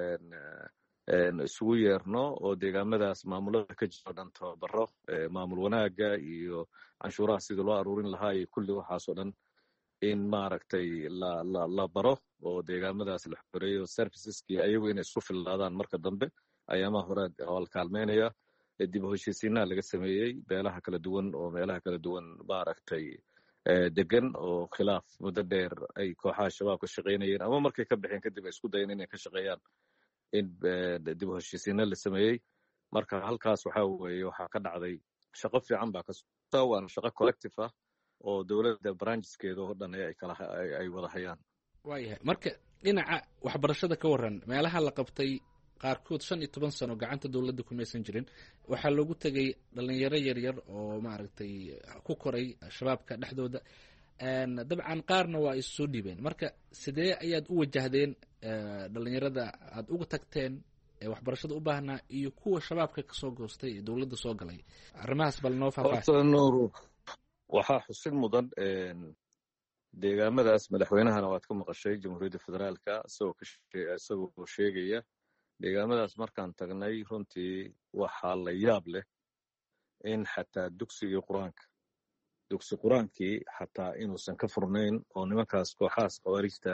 isugu yeerno oo deegaamadaas maamulada ka jiro dhan tababaro maamul wanaaga iyo canshuuraha sidii loo aruurin lahaa iyo kulli waxaasoo dhan in maaragtay la la la baro oo deegaamadaas la xoreeyo serviceski ayagu inay isku fillaadaan marka dambe ayaamaha hore oo la kaalmeynaya dib u heshiisiinaa laga sameeyey beelaha kala duwan oo meelaha kala duwan maaragtay degan oo khilaaf muddo dheer ay kooxaha shabaab ka shaqaynayeen ama markay ka baxeen kadib ay isku dayeen inay ka shaqeeyaan in dib u heshiisiina la sameeyey marka halkaas waxaa weeye waxaa ka dhacday shaqo fiican baa kasoo waana shaqo collective ah oo dowladda brancheskeeda oo dhan ay kala ay wada hayaan waayahay marka dhinaca waxbarashada ka waran meelaha la qabtay qaarkood shan iyo toban sano gacanta dowladda kumaysan jirin waxaa loogu tegay dhalinyaro yaryar oo maaragtay ku koray shabaabka dhexdooda dabcan qaarna waa is soo dhiibeen marka sidee ayaad u wajahdeen dhalinyarada aad uga tagteen ee waxbarashada u baahnaa iyo kuwa shabaabka kasoo goostay ee dowladda soo galay arrimahaas bal noo faahfaahin waxaa xusid mudan deegaamadaas madaxweynahana waad ka maqashay jamhuuriyadda federaalka isagoo ka isagoo sheegaya deegaamadaas markaan tagnay runtii waxaa la yaab leh in xataa dugsigii qur-aanka dugsi qur-aankii xataa inuusan ka furnayn oo nimankaas kooxahaas khawaarijta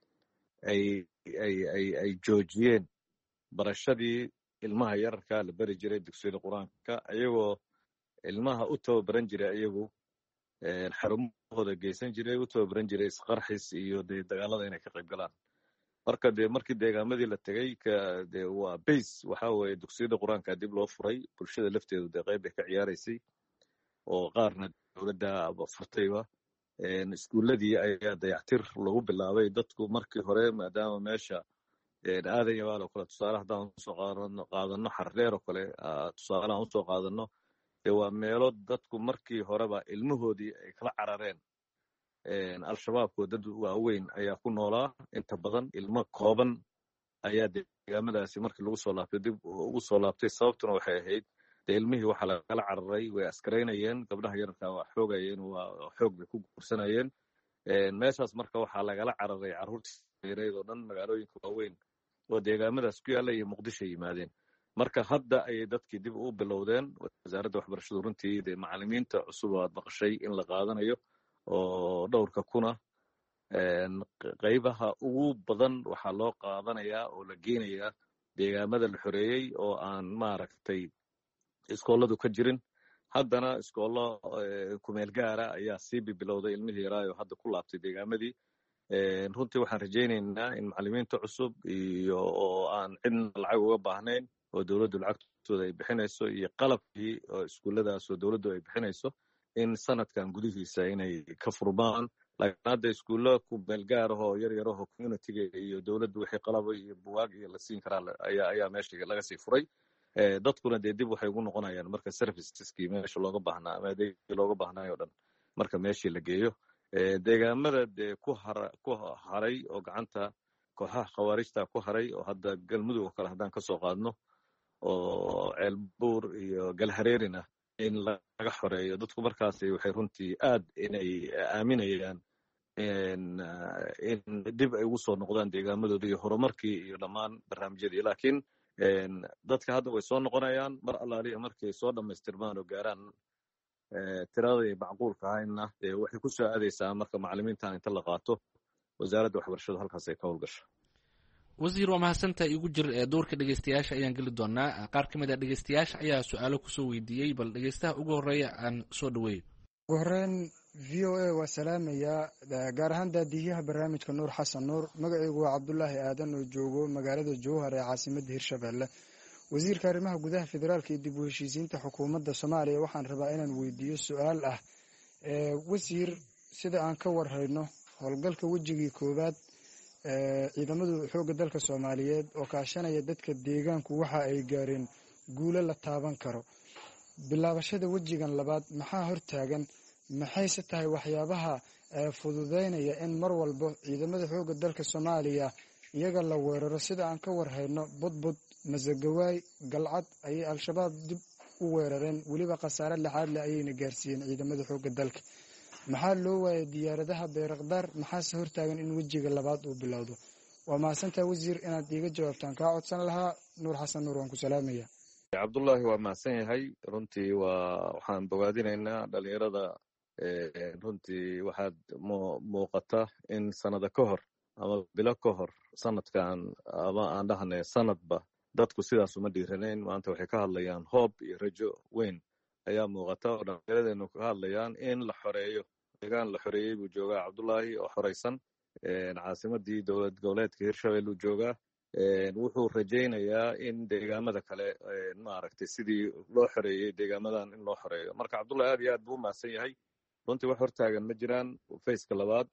ay ay ay ay joojiyeen barashadii ilmaha yararkaa la beri jiray dugsiyada qur-aanka ayagoo ilmaha u tababaran jiray ayagu xarumahooda geysan jiray u tababaran jiray isqarxis iyo dee dagaalada inay ka qayb galaan marka dee markii deegaamadii la tegey de waa base waxa weeye dugsiyada qur-aanka dib loo furay bulshada lafteedu dee qayb bay ka ciyaaraysay oo qaarna dowladda furtayba iskuuladii ayaa dayactir lagu bilaabay dadku markii hore maadaama meesha aadan yabaal oo kale tusaale haddaan usoo qaadano xardheer oo kale tusaalehaan usoo qaadano dee waa meelo dadku markii horeba ilmahoodii ay kala carareen al-shabaabkoo dad waaweyn ayaa ku noolaa inta badan ilmo kooban ayaa deegaamadaasi markii lagu soo laabtay dib ugu soo laabtay sababtuna waxay ahayd dee ilmihii waxaa lagala cararay way askaraynayeen gabdhaha yararka waa xoogayeen waa xoog bay ku guursanayeen meeshaas marka waxaa lagala cararay carruurtii yareed oo dhan magaalooyinka waaweyn oo deegaamadaas ku yaalla iyo muqdisho yimaadeen marka hadda ayay dadkii dib u bilowdeen wasaaradda waxbarashadu runtii dee macalimiinta cusub oo aad maqashay in la qaadanayo oo dhowrka kuna qaybaha ugu badan waxaa loo qaadanayaa oo la geenayaa deegaamada la xoreeyey oo aan maaragtay iskooladu ka jirin haddana iskoollo kumeel gaara ayaa sii bibilowday ilmihii yaraayo hadda ku laabtay deegaamadii runtii waxaan rajaynaynaa in macalimiinta cusub iyo oo aan cidna lacag uga baahnayn oo dowladdu lacagtooda ay bixinayso iyo qalabkii oo iskuulladaas oo dowladdu ay bixinayso in sanadkan gudihiisa inay ka furmaan laakiin hadda iskuullo kumeel gaarahoo yar yarahoo communityga iyo dowladdu wixii qalabo iyo buwaag iyo la siin karaa ayaa ayaa meesha laga sii furay dadkuna dee dib waxay ugu noqonayaan marka serviceskii meesha looga baahnaa ama adeegii looga baahnaayo o dhan marka meeshii la geeyo deegaamada dee ku har ku haray oo gacanta kooxaha khawaarijta ku haray oo hadda galmudug oo kale haddaan kasoo qaadno oo ceelbuur iyo galhareerina in laga xoreeyo dadku markaasi waxay runtii aad inay aaminayaan in dib ay ugu soo noqdaan deegaamadooda iyo horumarkii iyo dhammaan barnaamijyadii laakiin dadka hadda way soo noqonayaan mar allaaliya markay soo dhammaystirmaan oo gaaraan tiradii macquulka ahayna waxay ku soo aadaysaa marka macalimiintan inta la qaato wasaaradda waxbarashadu halkaas ay ka howlgasho wasiir waa mahadsantahay igu jir ee doorka dhegeystayaasha ayaan geli doonaa. qaar ka mid a dhegeystayaasha ayaa su-aalo kusoo weydiiyey, bal dhegeystaha ugu horeeya aan soo dhaweeyo. ugu horeyn v o a waa salaamayaa, gaar ahaan daadiyaha barnaamijka nuur xasan nuur. magacaygu waa cabdulaahi aadan oo joogo magaalada jowhar ee caasimada hirshabelle. wasiirka arrimaha gudaha federaalka iyo dib u heshiisiinta xukuumadda soomaaliya waxaan rabaa inaan weydiiyo su-aal ah. wasiir, sida aan ka warhayno howlgalka wejigii koowaad ciidamadu xoogga dalka soomaaliyeed oo kaashanaya dadka deegaanku waxa ay gaareen guulo la taaban karo. bilaabashada wejigan labaad maxaa hortaagan? maxayse tahay waxyaabaha fududeynaya in mar walba ciidamada xoogga dalka soomaaliya iyaga la weeraro? sida aan ka warhayno budbud, masagawaay, galcad ayay al-shabaab dib u weerareen, weliba khasaare lixaad leh ayayna gaarsiiyeen ciidamada xoogga dalka. maxaa loo waayay diyaaradaha beerakdaar? maxaase hortaagan in wejiga labaad uu bilowdo? waa mahadsantaha wasiir, inaad iiga jawaabtaan kaa codsan lahaa. nuur xasan nuur waan ku salaamaya. cabdullaahi waa mahadsan yahay. runtii waa waxaan bogaadinaynaa dhalinyarada. runtii waxaad muuqata in sanado ka hor ama bilo ka hor sanadkan ama aan dhahnay sanadba dadku sidaas uma dhiiranayn. maanta waxay ka hadlayaan hoob iyo rajo weyn ayaa muuqata oo dhallinyaradeennu ka hadlayaan in la xoreeyo. deegaan la xoreeyey buu joogaa cabdullaahi oo xoreysan. caasimadii dowlad goboleedka hirshabelle uu joogaa. wuxuu rajaynayaa in deegaamada kale maaragtay sidii loo xoreeyey deegaamadan in loo xoreeyo. marka cabdullahi aad iyo aad buu u mahadsan yahay. runtii wax hortaagan ma jiraan. faceka labaad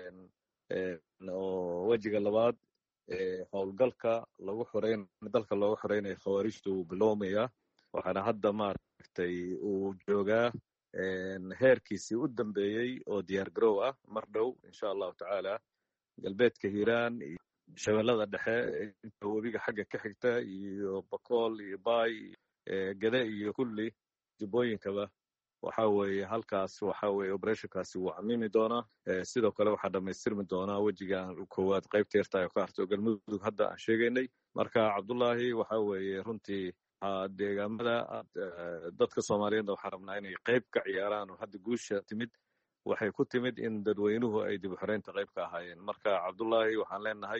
oo wejiga labaad howlgalka lagu xoreyn dalka loogu xoreynayo khawaarijta wuu bilowmayaa. waxaana hadda maaragtay uu joogaa heerkiisii u dambeeyey oo diyaar garow ah. mar dhow insha allahu tacaala galbeedka hiiraan iyo shabeellada dhexe inta webiga xagga ka xigta iyo bakool iyo baay gade iyo kulli jubbooyinkaba waxa weeye halkaas waxa weeye operationkaasi wuu camimi doonaa. sidoo kale waxaa dhamaystirmi doonaa wejigan koowaad qaybta yarta oo ka harto galmudug hadda aan sheegaynay. marka cabdullaahi waxa weeye runtii deegaamada dadka soomaaliyeedna waxaan rabnaa inay qayb ka ciyaaraan oo hadda guusha timid waxay ku timid in dadweynuhu ay dib u xoreynta qayb ka ahaayeen. marka cabdullaahi waxaan leenahay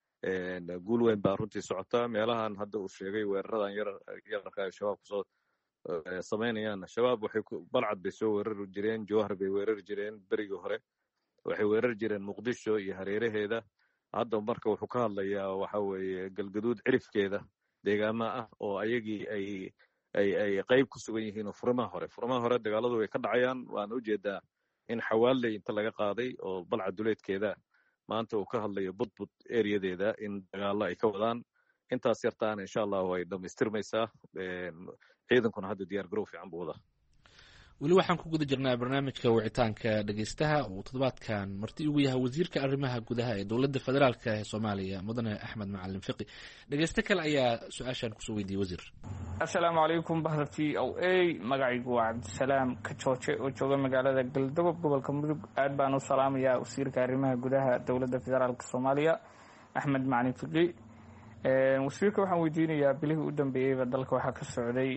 guul weyn baa runtii socota. meelahan hadda uu sheegay weeraradan yar yararka ay shabaab kusoo samaynayaan. shabaab waxay balcad bay soo weerari jireen, jowhar bay weerari jireen berigii hore, waxay weerari jireen muqdisho iyo hareeraheeda. hadda marka wuxuu ka hadlayaa waxa weeye galgaduud cirifkeeda deegaama ah oo ayagii ay ay ay qayb ku sugan yihiin oo furimaha hore furimaha hore dagaaladu way ka dhacayaan. waana ujeedaa in xawaaley inta laga qaaday oo balcad duleedkeeda maanta uu ka hadlayo budbud ereyadeeda in dagaalo ay ka wadaan. intaas yartaana insha allahu way dhamaystirmaysaa. ciidankuna hadda diyaar garow fiican buu wadaa. weli waxaan ku guda jirnaa barnaamijka wicitaanka dhegeystaha uu toddobaadkan marti ugu yahay wasiirka arrimaha gudaha ee dowladda federaalka ee soomaaliya mudane axmed macalin fiqi. dhegeyste kale ayaa su-aashan kusoo weydiiyey wasiir. assalaamu calaykum bahda t o a magacaygu waa cabdisalaam kajooje oo jooga magaalada galdogob gobolka mudug. aad baan u salaamayaa wasiirka arrimaha gudaha dowladda federaalka soomaaliya axmed macalin fiqi. wasiirka waxaan weydiinayaa bilihii u dambeeyeyba dalka waxaa ka socday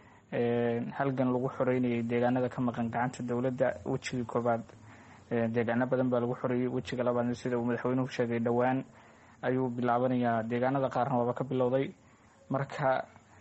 halgan lagu xoreynayay deegaanada ka maqan gacanta dowladda. wejigii koobaad deegaano badan baa lagu xoreeyey. wejiga labaadna sida uu madaxweynuhu sheegay dhowaan ayuu bilaabanayaa. deegaanada qaarna waaba ka bilowday. marka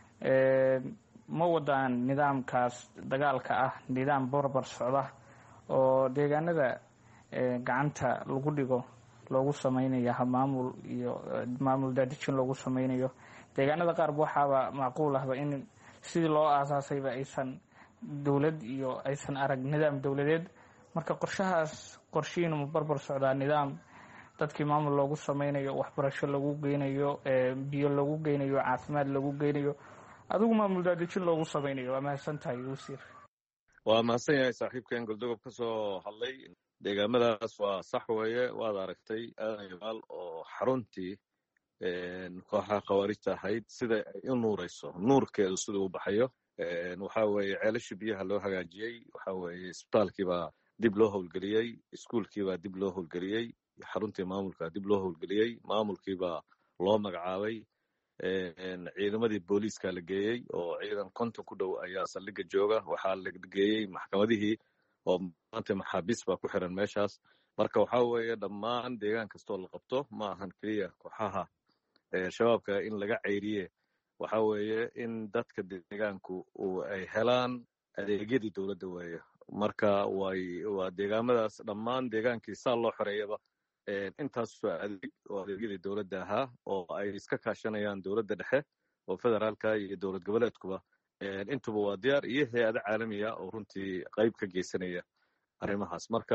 ma wadaan nidaamkaas dagaalka ah nidaam barbar socda oo deegaanada gacanta lagu dhigo loogu samaynayo maamul iyo maamul daadejin loogu samaynayo? deegaanada qaarba waxaaba macquul ahba in sidii loo aasaasayba aysan dowlad iyo aysan arag nidaam dowladeed. marka qorshahaas qorshihiina ma barbar socdaa nidaam dadkii maamul loogu samaynayo, waxbarasho lagu geynayo, biyo lagu geynayo, caafimaad lagu geynayo, adigu maamul daadejin loogu samaynayo? waa mahadsan tahay wasiir. waa mahadsan yahay saaxiibkeen goldogob ka soo hadlay. deegaamadaas waa sax weeye. waad aragtay aadan yabaal oo xaruntii kooxaha khawaarijta ahayd sida ay u nuurayso nuurkeedu siduu u baxayo. waxa weeye ceelashii biyaha loo hagaajiyey. waxa weeye isbitaalkiibaa dib loo howlgeliyey. iskuulkiibaa dib loo howlgeliyey. xaruntii maamulka dib loo howlgeliyey. maamulkiibaa loo magacaabay. ciidamadii booliiska la geeyey oo ciidan konton ku dhow ayaa saldhiga jooga. waxaa la geeyey maxkamadihii oo maanta maxaabiis baa ku xiran meeshaas. marka waxa weeye dhammaan deegaan kastoo la qabto ma ahan keliya kooxaha shabaabka in laga ceyriye waxa weeye in dadka deegaanku ay helaan adeegyadii dowladda weeye marka way waa deegaamadaas dhammaan deegaankii saa loo xoreeyaba intaasoo adeeg oo adeegyadii dowladda ahaa oo ay iska kaashanayaan dowladda dhexe oo federaalka iyo dowlad goboleedkuba intuba waa diyaar iyo hay-ado caalamiya oo runtii qayb ka geysanaya arrimahaas marka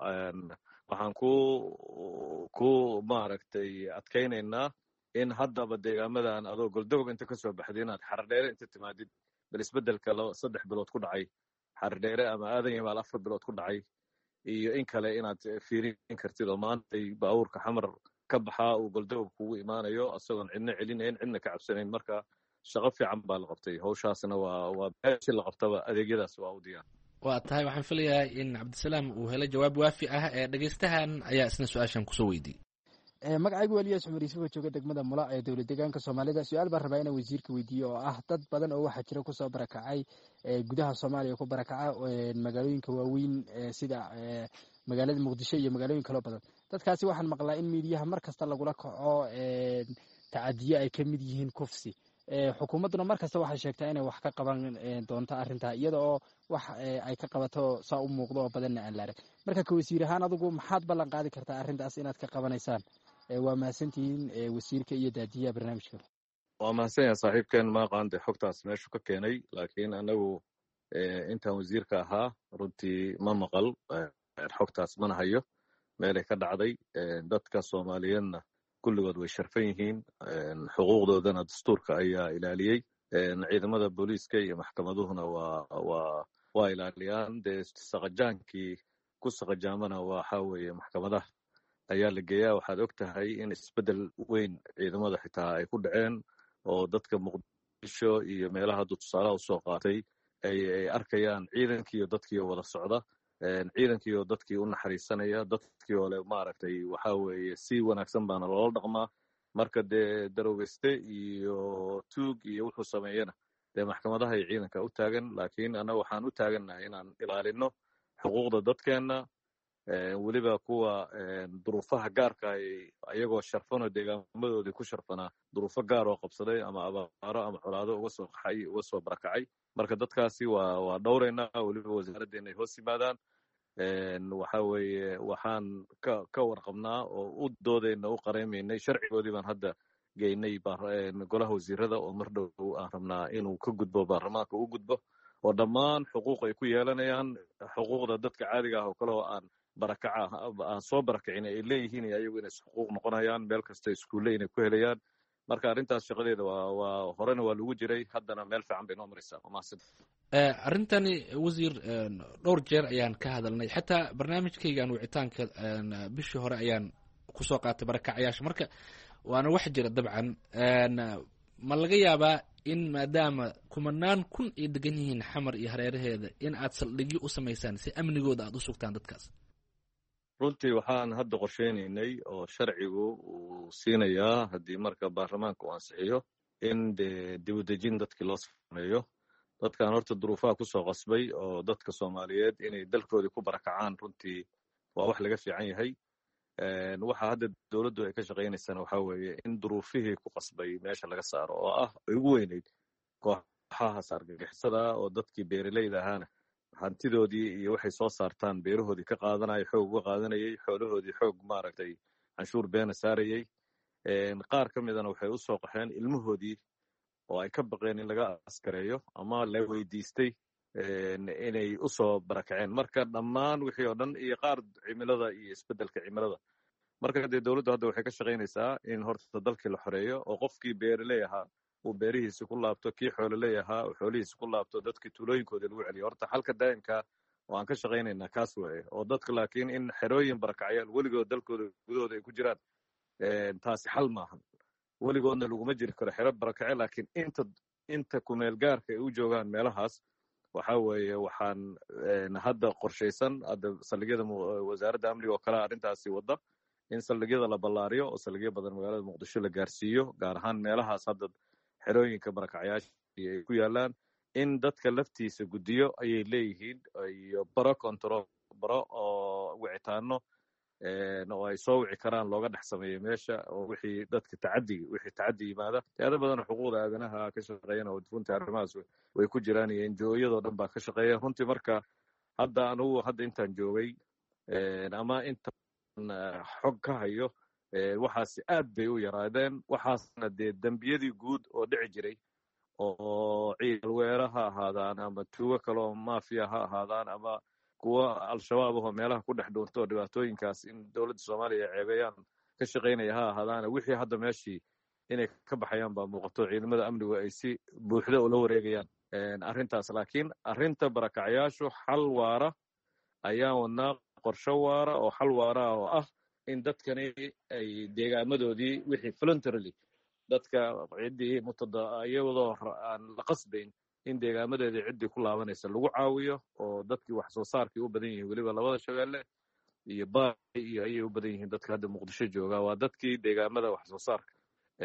waxaan ku ku maaragtay adkaynaynaa in haddaba deegaamadan adoo goldogob inta ka soo baxday inaad xardheere inta timaadid bal isbeddelka saddex bilood ku dhacay xardheere ama aadan yamaal afar bilood ku dhacay iyo in kale inaad fiirin kartid oo maantay baabuurka xamar ka baxaa uu goldogob kugu imaanayo isagoon cidna celinayn cidna ka cabsanayn marka shaqo fiican baa la qabtay hawshaasna waa waa meeshii la qabtaba adeegyadaas waa u diyaar waa tahay waxaan filayaa in cabdisalaam uu helo jawaab waafi ah ee dhegeystahan ayaa isna su-aashan kusoo weydiiyey magacaygu eliyaas cumar yuusuf oo jooga degmada mula ee dowlad deegaanka soomaalida su-aal baan rabaa inaan wasiirka weydiiyo oo ah dad badan oo waxaa jira kusoo barakacay gudaha soomaaliya ku barakaca magaalooyinka waaweyn sida magaalada muqdisho iyo magaalooyin kaloo badan dadkaasi waxaan maqlaa in miidiyaha mar kasta lagula kaco tacadiye ay ka mid yihiin kufsi xukuumadduna mar kasta waxay sheegtaa inay wax ka qaban doonto arrintaa iyada oo wax ay ka qabato saa u muuqdo oo badanna aan la arag marka ka wasiir ahaan adigu maxaad ballan qaadi kartaa arrintaas inaad ka qabanaysaan waa mahadsantihiin wasiirka iyo daadiyaha barnaamijka waa mahadsan yahay saaxiibkeen maaqaande xogtaas meeshu ka keenay laakiin anagu intaan wasiirka ahaa runtii ma maqal xogtaas mana hayo meelay ka dhacday dadka soomaaliyeedna kulligood way sharfan yihiin xuquuqdoodana dastuurka ayaa ilaaliyey ciidamada booliiska iyo maxkamaduhuna waa waa waa ilaaliyaan dee saqajaankii ku saqajaamana waxa weeye maxkamadaha ayaa la geeyaa waxaad og tahay in isbeddel weyn ciidamada xitaa ay ku dhaceen oo dadka muqdisho iyo meelaha hadduu tusaalaha usoo qaatay ay ay arkayaan ciidankii iyo dadkii oo wada socda ciidankii oo dadkii u naxariisanaya dadkii oo le maaragtay waxa weeye si wanaagsan baana loola dhaqmaa marka dee darowgeyste iyo tuug iyo wuxuu sameeyana dee maxkamadaha iyo ciidanka u taagan laakiin annaga waxaan u taagannahay inaan ilaalino xuquuqda dadkeenna weliba kuwa duruufaha gaarka ay ayagoo sharfanoo deegaamadoodii ku sharfanaa duruufo gaar oo qabsaday ama abaaro ama colaado uga soo qaxay uga soo barakacay marka dadkaasi waa waa dhowraynaa weliba wasaaraddeena ay hoos yimaadaan waxa weeye waxaan ka ka warqabnaa oo u doodayna u qareymaynay sharcigoodii baan hadda geynay golaha wasiirada oo mar dhow aan rabnaa inuu ka gudbo baarlamaanka u gudbo oo dhammaan xuquuq ay ku yeelanayaan xuquuqda dadka caadiga ah oo kale oo aan barakaca aan soo barakicin ay leeyihiin iyo ayagu inay xuquuq noqonayaan meel kasta iskuulle inay ku helayaan marka arrintaas shaqadeeda waa waa horena waa lagu jiray haddana meel fiican bay noo maraysaa wamahadsan arrintani wasiir dhowr jeer ayaan ka hadalnay xataa barnaamijkaygan wicitaanka bishii hore ayaan kusoo qaatay barakacayaasha marka waana wax jira dabcan ma laga yaabaa in maadaama kumanaan kun ay degan yihiin xamar iyo hareeraheeda in aad saldhigyo u samaysaan si amnigooda aad u sugtaan dadkaas runtii waxaan hadda qorsheynaynay oo sharcigu uu siinayaa haddii marka baarlamaanka uu ansixiyo in dee dibudejin dadkii loo sameeyo dadkan horta duruufaha kusoo qasbay oo dadka soomaaliyeed inay dalkoodii ku barakacaan runtii waa wax laga fiican yahay waxa hadda dowladdu ay ka shaqaynaysana waxa weeye in duruufihii ku qasbay meesha laga saaro oo ah ay ugu weyneyd kooxahaas argagixisada oo dadkii beeraleyda ahaana hantidoodii iyo waxay soo saartaan beerahoodii ka qaadanaya xoog uga qaadanayay xoolahoodii xoog maaragtay canshuur beena saarayey qaar ka midana waxay u soo qaxeen ilmahoodii oo ay ka baqeen in laga askareeyo ama la weydiistay inay u soo barakaceen marka dhammaan wixii oo dhan iyo qaar cimilada iyo isbeddelka cimilada marka dee dowladdu hadda waxay ka shaqaynaysaa in horta dalkii la xoreeyo oo qofkii beeraley ahaa uu beerihiisi ku laabto kii xoololey ahaa uu xoolihiisi ku laabto dadkii tuulooyinkoodii lagu celiyo horta xalka daa'imka oo aan ka shaqaynaynaa kaas weeye oo dadka laakiin in xerooyin barakacyaal weligood dalkooda gudahooda ay ku jiraan taasi xal maahan weligoodna laguma jiri karo xero barakace laakiin inta inta kumeel gaarka ay u joogaan meelahaas waxa weeye waxaan hadda qorshaysan hadda saldhigyada wasaaradda amniga oo kale arrintaasi wadda in saldhigyada la ballaariyo oo saldhigyo badan magaalada muqdisho la gaarsiiyo gaar ahaan meelahaas hadda xerooyinka barakacyaasha ay ku yaalaan in dadka laftiisa guddiyo ayay leeyihiin iyo baro control baro oo wicitaano oo ay soo wici karaan looga dhex sameeyo meesha oo wixii dadka tacaddi wixii tacaddi yimaada hay'ado badan oo xuquuqda aadanaha ka shaqeeyana oo runtii arrimahaas way ku jiraan iyo enjoyadoo dhan baa ka shaqeeya runtii marka hadda anugu hadda intaan joogay ama intaan xog ka hayo waxaas aad bay u yaraadeen waxaasna dee dembiyadii guud oo dhici jiray oo ciidal weera ha ahaadaan ama tuugo kaloo maafiya ha ahaadaan ama kuwa al-shabaab ahoo meelaha ku dhex dhuunto oo dhibaatooyinkaas in dowladda soomaaliya ay ceebeeyaan ka shaqaynaya ha ahaadaana wixii hadda meeshii inay ka baxayaan baa muuqato ciidamada amnigu ay si buuxda ula wareegayaan arrintaas laakiin arrinta barakacayaashu xal waara ayaan wadnaa qorsho waara oo xal waara ah oo ah in dadkani ay deegaamadoodii wixii voluntarily dadka ciddii mutada iyadoo aan la qasbayn in deegaamadeedii ciddii ku laabanaysa lagu caawiyo oo dadkii wax soo saarkii u badan yihiin weliba labada shabeelle iyo baay iyo ayay u badan yihiin dadka hadda muqdisho jooga waa dadkii deegaamada wax soo saarka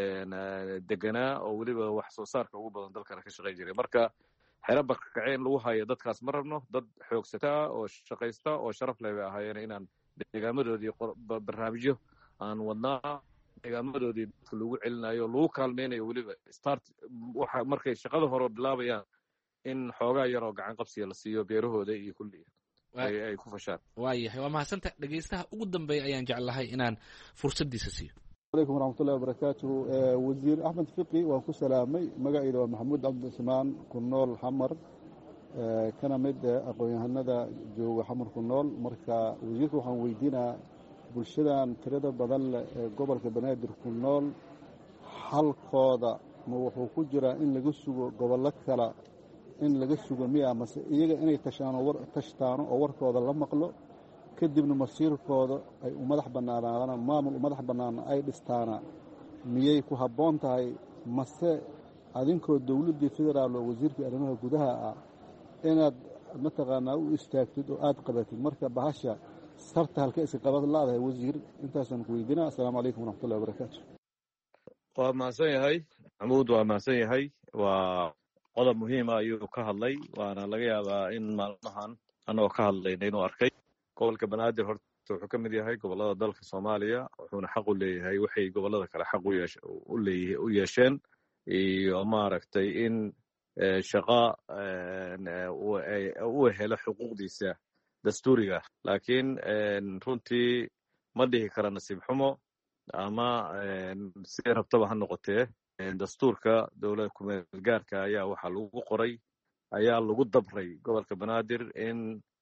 deganaa oo weliba wax soo saarka ugu badan dalkana ka shaqayn jiray marka xero barkakace in lagu hayo dadkaas ma rabno dad xoogsataa oo shaqaysta oo sharaf leh bay ahaayeen inaan deegaamadoodii barnaamijyo aan wadnaa deegaamadoodii dadka lagu celinayo lagu kaalmaynayo weliba start waxa markay shaqada hore bilaabayaan in xoogaa yaroo gacan qabsiga la siiyo beerahooda iyo kulli ay ku fashaan waayahay waa mahadsanta dhegaystaha ugu dambeeya ayaan jeclahay inaan fursaddiisa siiyo عليكم ورحمة الله وبركاته وزير أحمد فقي وأنكو سلامي مقايد ومحمود عبد السمان كنول حمر كان مد أقوي هندا جو حمر كنول مركا وزيرك وحن ويدينا بلشدان تريد بدل قبل كبنادر كنول حل قادة موحو كجرا إن لقسوا قبل لك كلا إن لقسوا مئة مس إيجا إن يتشانوا ور تشتانوا أو ورك هذا لما قلوا kadibna masiirkooda ay u madax bannaanaadaan maamul u madax bannaan ay dhistaana miyay ku habboon tahay mase adinkoo dowladdii federaal oo wasiirkii arrimaha gudaha ah inaad mataqaanaa u istaagtid oo aad qabatid marka bahasha sarta halka iska qabad laadahay wasiir intaasaan ku weydiinaa assalaamu calaykum waraxmatullahi wabarakaatu waa mahadsan yahay maxamuud waa mahadsan yahay waa qodob muhiima ayuu ka hadlay waana laga yaabaa in maalmahan anagoo ka hadlayna inuu arkay gobolka banaadir horta wuxuu ka mid yahay gobollada dalka soomaaliya wuxuuna xaq u leeyahay waxay gobollada kale xaq u yeesheen iyo maaragtay in shaqa u helo xuquuqdiisa dastuuriga laakiin runtii ma dhihi kara nasiib xumo ama si rabtaba ha noqotee dastuurka dowlad kumeel gaarka ayaa waxaa lagu qoray ayaa lagu dabray gobolka banaadir in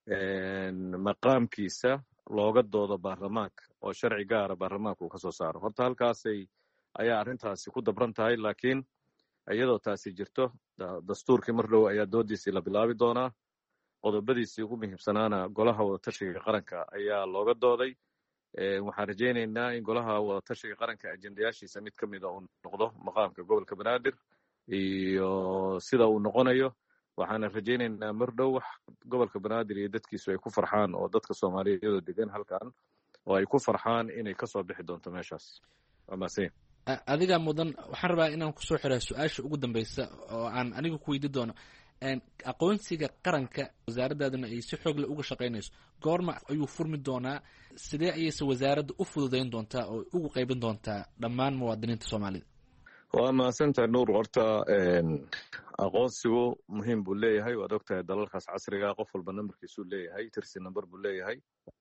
maqaamkiisa looga doodo baarlamaanka oo sharci gaara baarlamaanka uu ka soo saaro horta halkaasay ayaa arrintaasi ku dabran tahay laakiin iyadoo taasi jirto dastuurkii mar dhow ayaa doodiisii la bilaabi doonaa qodobadiisii ugu muhiimsanaana golaha wadatashiga qaranka ayaa looga dooday waxaan rajaynaynaa in golaha wadatashiga qaranka ajendayaashiisa mid ka mida uu noqdo maqaamka gobolka banaadir iyo sida uu noqonayo waxaana rajaynaynaa mar dhow wax gobolka banaadir iyo dadkiisu ay ku farxaan oo dadka soomaaliyeedoo degan halkan oo ay ku farxaan inay kasoo bixi doonto meeshaas waa mahadsan adiga mudan waxaan rabaa inaan kusoo xiraa su-aasha ugu dambeysa oo aan aniga ku weydi doono aqoonsiga qaranka wasaaradaaduna ay si xoog leh uga shaqaynayso goorma ayuu furmi doonaa sidee ayayse wasaaradda u fududayn doontaa oo ugu qaybin doontaa dhammaan muwaadiniinta soomaalida waa mahadsantahay nuur horta aqoonsigu muhiim buu leeyahay waad ogtahay dalalkaas casriga qof walba nambarkiisuu leeyahay tirsi number buu leeyahay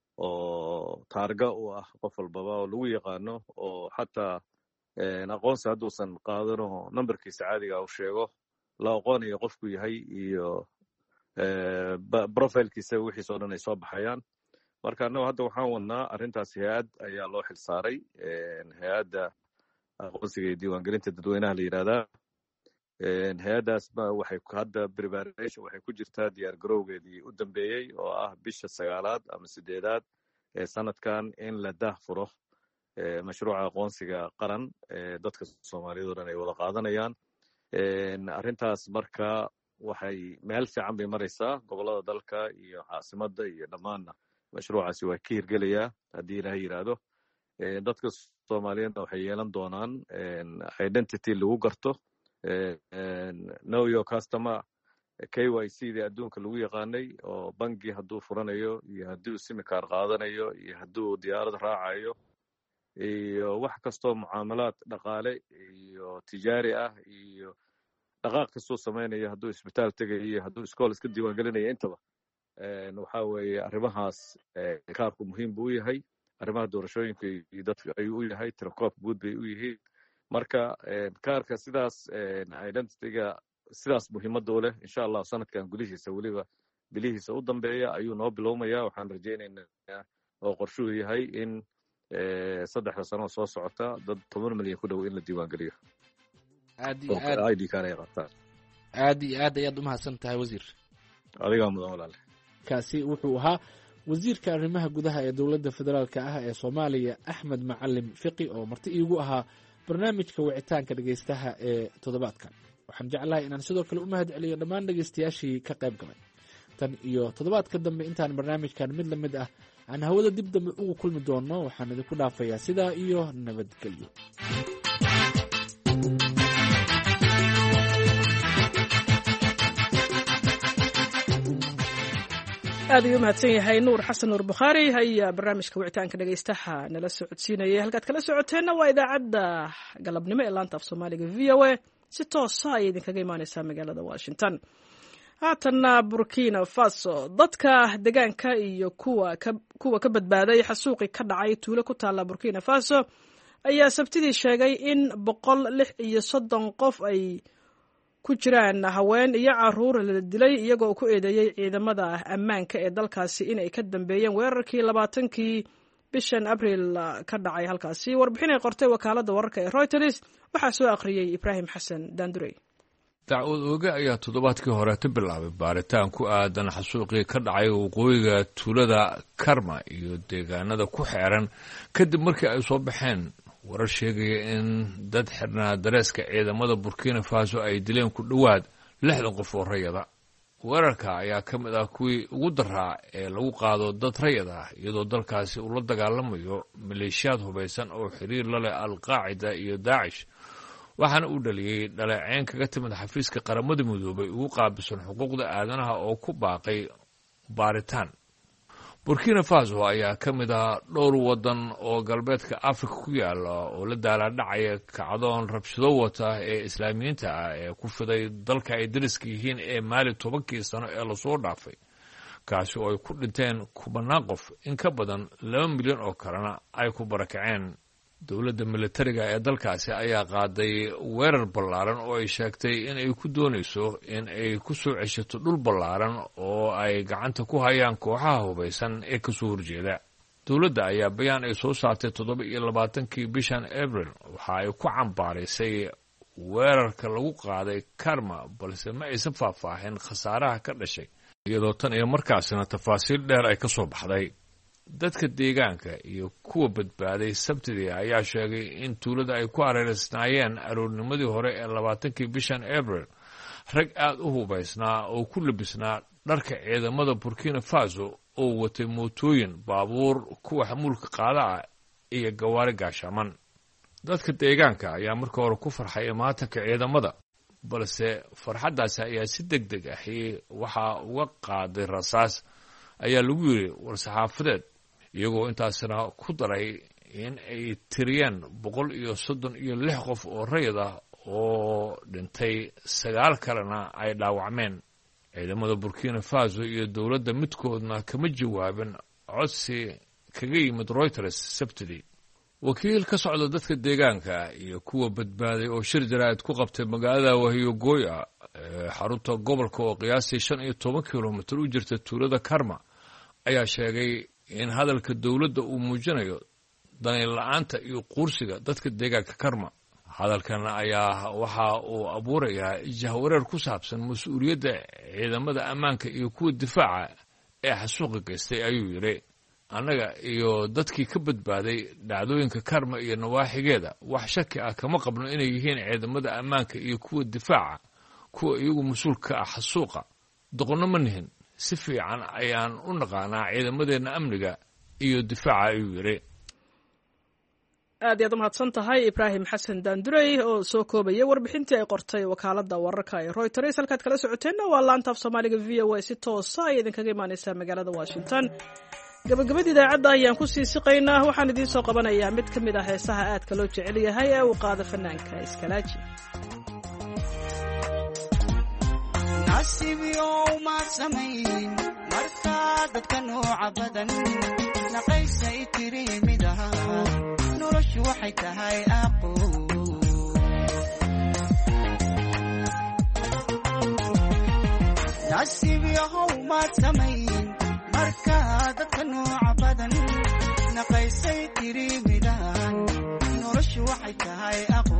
oo taarga u ah qof walbaba oo lagu yaqaano oo xataa aqoonsi hadduusan qaadano nambarkiisa caadiga u sheego la aqoonayo qofku yahay iyo profilkiisa wixiis oo dhan ay soo baxayaan marka annagu hadda waxaan wadnaa arrintaas hay-ad ayaa loo xil saaray hay-adda aqoonsiga iyo diiwaangelinta dadweynaha la yidhahdaa hay-addaas waxay hadda preparation waxay ku jirtaa diyaar garowgeedii u dambeeyey oo ah bisha sagaalaad ama sideedaad ee sanadkan in la daah furo mashruuca aqoonsiga qaran dadka soomaaliyeed oo dhan ay wada qaadanayaan arrintaas marka waxay meel fiican bay maraysaa gobollada dalka iyo caasimadda iyo dhammaanna mashruucaasi waa ka hirgelayaa haddii ilaha yidhaahdo dadka soomaaliyeedna waxay yeelan doonaan identity lagu garto know your customer k y c dii adduunka lagu yaqaanay oo bangi hadduu furanayo iyo hadduu simikaar qaadanayo iyo hadduu diyaarad raacayo iyo wax kastoo mucaamalaad dhaqaale iyo tijaari ah iyo dhaqaaq kastoo samaynayo hadduu isbitaal tegayo iyo hadduu iskool iska diiwaangelinayo intaba waxa weeye arrimahaas kaarku muhiim buu u yahay arrimaha doorashooyinka iyo dadka ayuu u yahay tirakoobka guud bay u yihiin marka kaarka sidaas identityga sidaas muhiimadda u leh insha allah sanadkan gudihiisa weliba bilihiisa u dambeeya ayuu noo bilowmaya waxaan rajaynaynaa oo qorshuhu yahay in saddexda sano soo socota dad toban milyan ku dhow in la diiwaangeliyo aad iyo aad id card ay qabtaan aad iyo aad ayaad umahadsan tahay wasiir adigaa mudan walaale kaasi wuxuu ahaa wasiirka arrimaha gudaha ee dowladda federaalka ah ee soomaaliya axmed macalim fiqi oo marti iigu ahaa barnaamijka wicitaanka dhegaystaha ee toddobaadkan waxaan jeclahay inaan sidoo kale u mahad celiyo dhammaan dhegaystayaashii ka qayb galay tan iyo toddobaadka dambe intaan barnaamijkan mid la mid ah aan hawada dib dambe ugu kulmi doono waxaan idinku dhaafayaa sidaa iyo nabadgelyo aad ayuu umahadsan yahay nuur xasan nuur bukhaari ayaa barnaamijka wicitaanka dhegaystaha nala socodsiinayay halkaad kala socoteenna waa idaacadda galabnimo ee laanta af soomaaliga v o a si toosa ayay idinkaga imaaneysaa magaalada washington haatanna burkina faso dadka deegaanka iyo kuwa ka kuwa ka badbaaday xasuuqi ka dhacay tuulo ku taalla burkina faso ayaa sabtidii sheegay in boqol lix iyo soddon qof ay ku jiraan haween iyo caruur la dilay iyagoo ku eedeeyey ciidamada ammaanka ee dalkaasi inay ka dambeeyeen weerarkii labaatankii bishan abriil ka dhacay halkaasi warbixin ay qortay wakaaladda wararka ee reuters waxaa soo akhriyey ibraahim xasan daandurey dacwad ooge ayaa toddobaadkii horeeta bilaabay baaritaan ku aadan xasuuqii ka dhacay waqooyiga tuulada karma iyo deegaanada ku xeeran kadib markii ay soo baxeen warar sheegaya in dad xirnaa dareeska ciidamada burkina faso ay dileen ku dhowaad lixdan qof oo rayada weerarka ayaa ka mid ah kuwii ugu daraa ee lagu qaado dad rayad ah iyadoo dalkaasi uu la dagaalamayo maleeshiyaad hubaysan oo xiriir la leh al-qaacida iyo daacish waxaana uu dhaliyey dhaleeceyn kaga timid xafiiska qaramada midoobay ugu qaabisan xuquuqda aadanaha oo ku baaqay baaritaan burkina faso ayaa ka mid ah dhowr waddan oo galbeedka afrika ku yaala oo la daalaadhacaya kacdoon rabshado wata ee islaamiyiinta ah ee ku fiday dalka ay dariska yihiin ee maali tobankii sano ee lasoo dhaafay kaasi oo ay ku dhinteen kubanaan qof in ka badan laba milyan oo kalena ay ku barakaceen dowladda militariga ee dalkaasi ayaa qaaday weerar ballaaran oo ay sheegtay in ay ku doonayso in ay ku soo ceshato dhul ballaaran oo ay gacanta ku hayaan kooxaha hubaysan ee ka soo horjeeda dowladda ayaa bayaan ay soo saartay toddoba iyo labaatankii bishan abril waxa ay ku cambaaraysay weerarka lagu qaaday karma balse ma aysan faahfaahin khasaaraha ka dhashay iyadoo tan iyo markaasina tafaasiil dheer ay ka soo baxday dadka deegaanka iyo kuwa badbaaday sabtidii ayaa sheegay in tuulada ay ku hareereysnaayeen aroornimadii hore ee labaatankii bishan abril rag aad u hubaysnaa oo ku labisnaa dharka ciidamada burkina faso oo watay mootooyin baabuur kuwa xamuulka qaada ah iyo gawaari gaashaaman dadka deegaanka ayaa marka hore ku farxay imaatanka ciidamada balse farxaddaasi ayaa si deg deg ahi waxaa uga qaaday rasaas ayaa lagu yidhi war-saxaafadeed iyagoo intaasina ku daray in ay tiriyeen boqol iyo soddon iyo lix qof oo rayid ah oo dhintay sagaal kalena ay dhaawacmeen ciidamada burkina faso iyo dowladda midkoodna kama jawaabin codsi kaga yimid reuters sabtidii wakiil ka socda dadka deegaanka iyo kuwa badbaaday oo shir jaraa'id ku qabtay magaalada wahyogoya ee xarunta gobolka oo qiyaastii shan iyo toban kilomitir u jirta tuulada karma ayaa sheegay in hadalka dowladda uu muujinayo danayn la-aanta iyo quursiga dadka deegaanka karma hadalkan ayaa waxa uu abuurayaa jahwareer ku saabsan mas-uuliyadda ciidamada ammaanka iyo kuwa difaaca ee xasuuqa geystay ayuu yidhi annaga iyo dadkii ka badbaaday dhacdooyinka karma iyo nawaaxigeeda wax shaki ah kama qabno inay yihiin ciidamada ammaanka iyo kuwa difaaca kuwa iyagu mas-uul ka ah xasuuqa doqonno ma nihin si fiican ayaan u naqaanaa ciidamadeenna amniga iyo difaaca ayuu yidhi aad iyaad u mahadsan tahay ibraahim xasan daandurey oo soo koobaya warbixintii ay qortay wakaalada wararka ee Reuters. halkaad kala socoteenna waa laanta af Soomaaliga V O A si toosa ay idinkaga imaaneysaa magaalada Washington. gabagabadii idaacadda ayaan ku sii siqaynaa. waxaan idiin soo qabanayaa mid ka mid ah heesaha aadka loo jecel yahay ee uu qaado fanaanka Iskalaaji. nasiibyo ma samayn marka dadka nooca badan naqaysay tirimidaha noloshu waxay tahay aqo nasiibyo ma samayn marka dadka nooca badan naqaysay tirimidaha noloshu waxay tahay aqo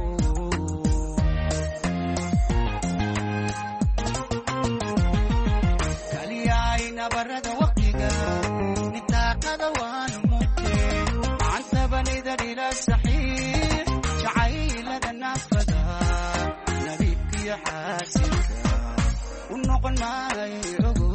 barada waqtiga nitaaqada waan mugtee macantabanida ila saxiix jacaylada naafada nabiibkiyo xaasinka u noqon maayo ogo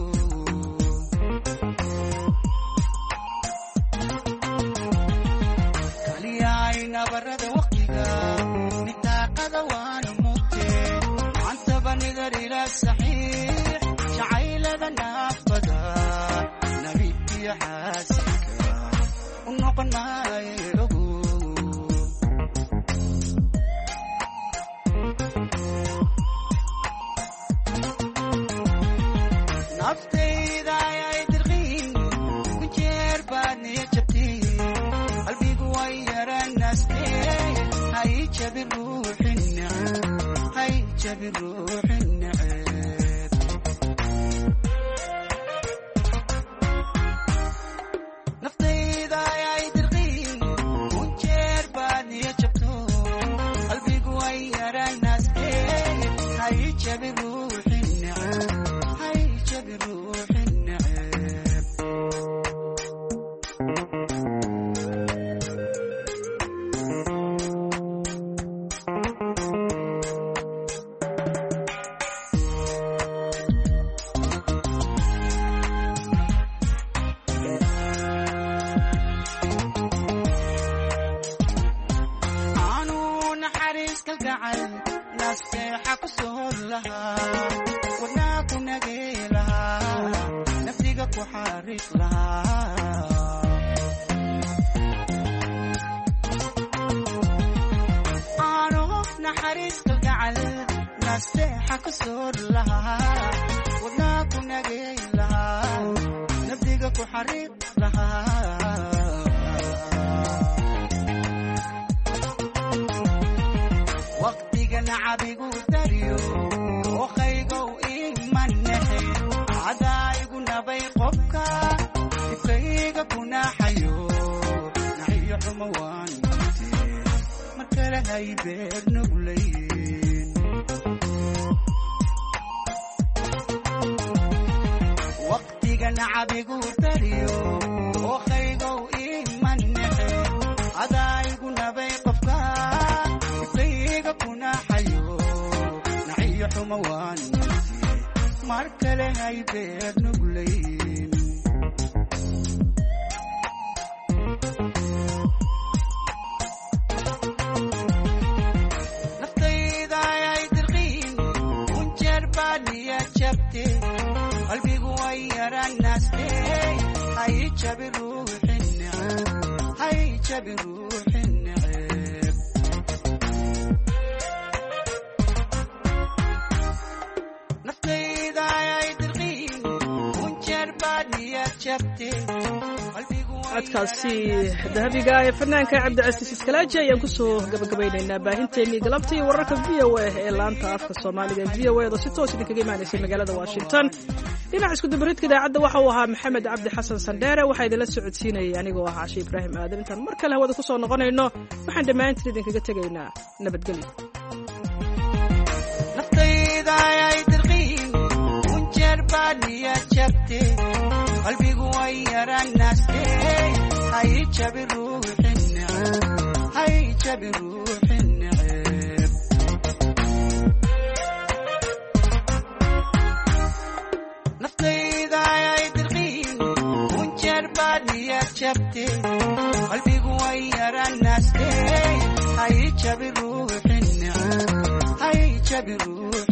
kaliyayna barada waqtiga nitaaqada waan mugtee macantabanida ila saxiix jacaylada naafada nabiibkiyo xaasinka u noqon maayo ogo naftayda ayay dirqiin ku jeer baad niya jabtiin qalbigu way yaranaastee hay jabi ruuxin neceb hay jabi ruuxin neceb jabi ruuxin neceb hay jabi ruuxin neceb aanu naxariis kalgacal nasteexa ku soo lahaa wadnaa ku nagee lahaa naftiga ku xariiq lahaa aanu naxariis kalgacal nasteexa ku soo lahaa wadnaa ku nagee lahaa naftiga ku xariiq lahaa waqtiga nacabigu dariyo oqaygow imannahe cadaygu nabay qobka ifkayga kunaxayo naxiyo xumo waan mugtee mar kale hay beer nuglayn waqtiga nacabigu dariyo oqaygow imannahe cadaygu nabay qobka kunaxayo naxiyo xumo waan mugtee mar kale hay beer nuglayn naftayda ayay dirqiin kunjeer baad niya jabtee qalbigu way yaranaastee hay jabi ruuxin neceb hay jabi ruuxin neceb codkaasi dahabiga ee fanaanka cabdicasiis iskalaaji ayaan kusoo gabagabaynaynaa baahinteennii galabtii wararka v o a ee laanta afka soomaaliga v o a da si toos idinkaga imaanaysay magaalada washington. dhinaca iskudabaridka idaacadda waxa uu ahaa maxamed cabdi xasan sandheere. waxaa idinla socodsiinayay anigoo ah cashe ibraahim aadan. intaan mar kale hawada kusoo noqonayno waxaan dhammaantiin idinkaga tegaynaa nabadgelyo. qalbigu way yaranaastee hay jabi ruuxin neceb hay jabi ruuxin neceb naftayda ayay dirqiin kunjeer baad niya jabtee qalbigu way yaranaastee hay jabi ruuxi neceb hay jabi ruuxi